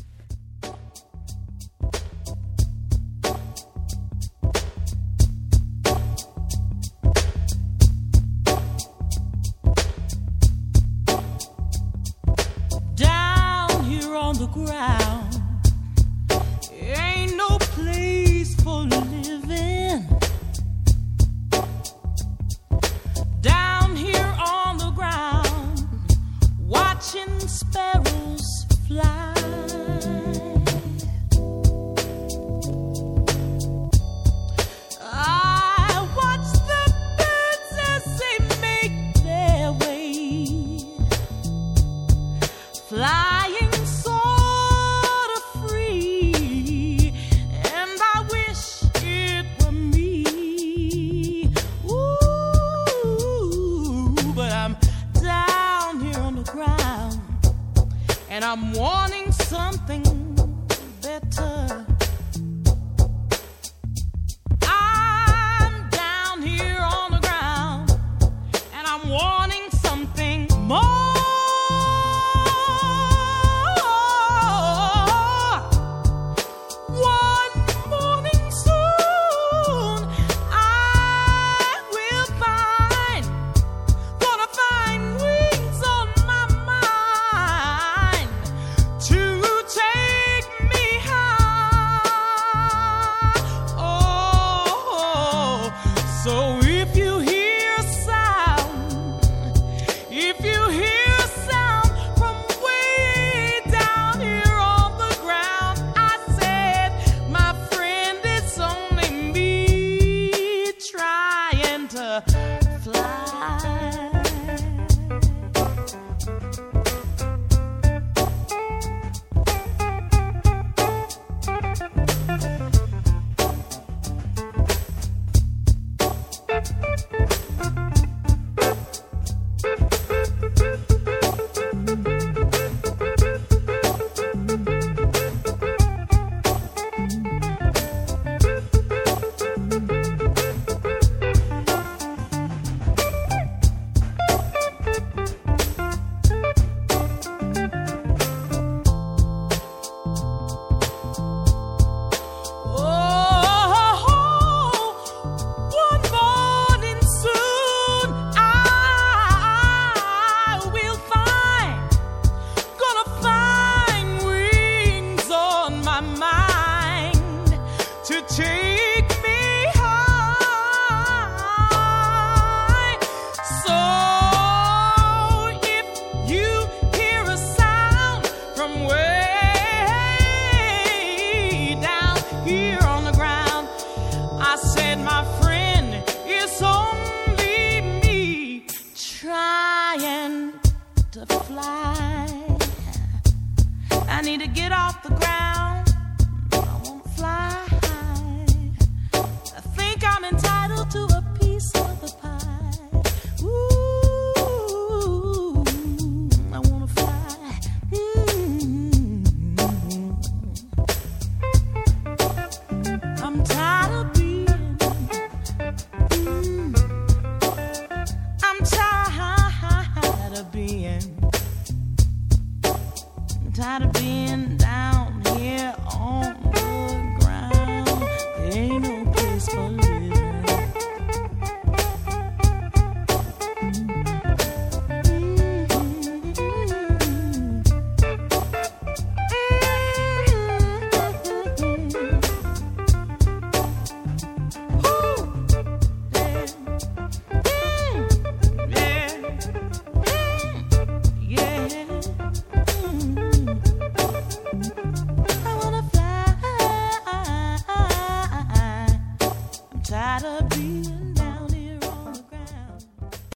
Tired of being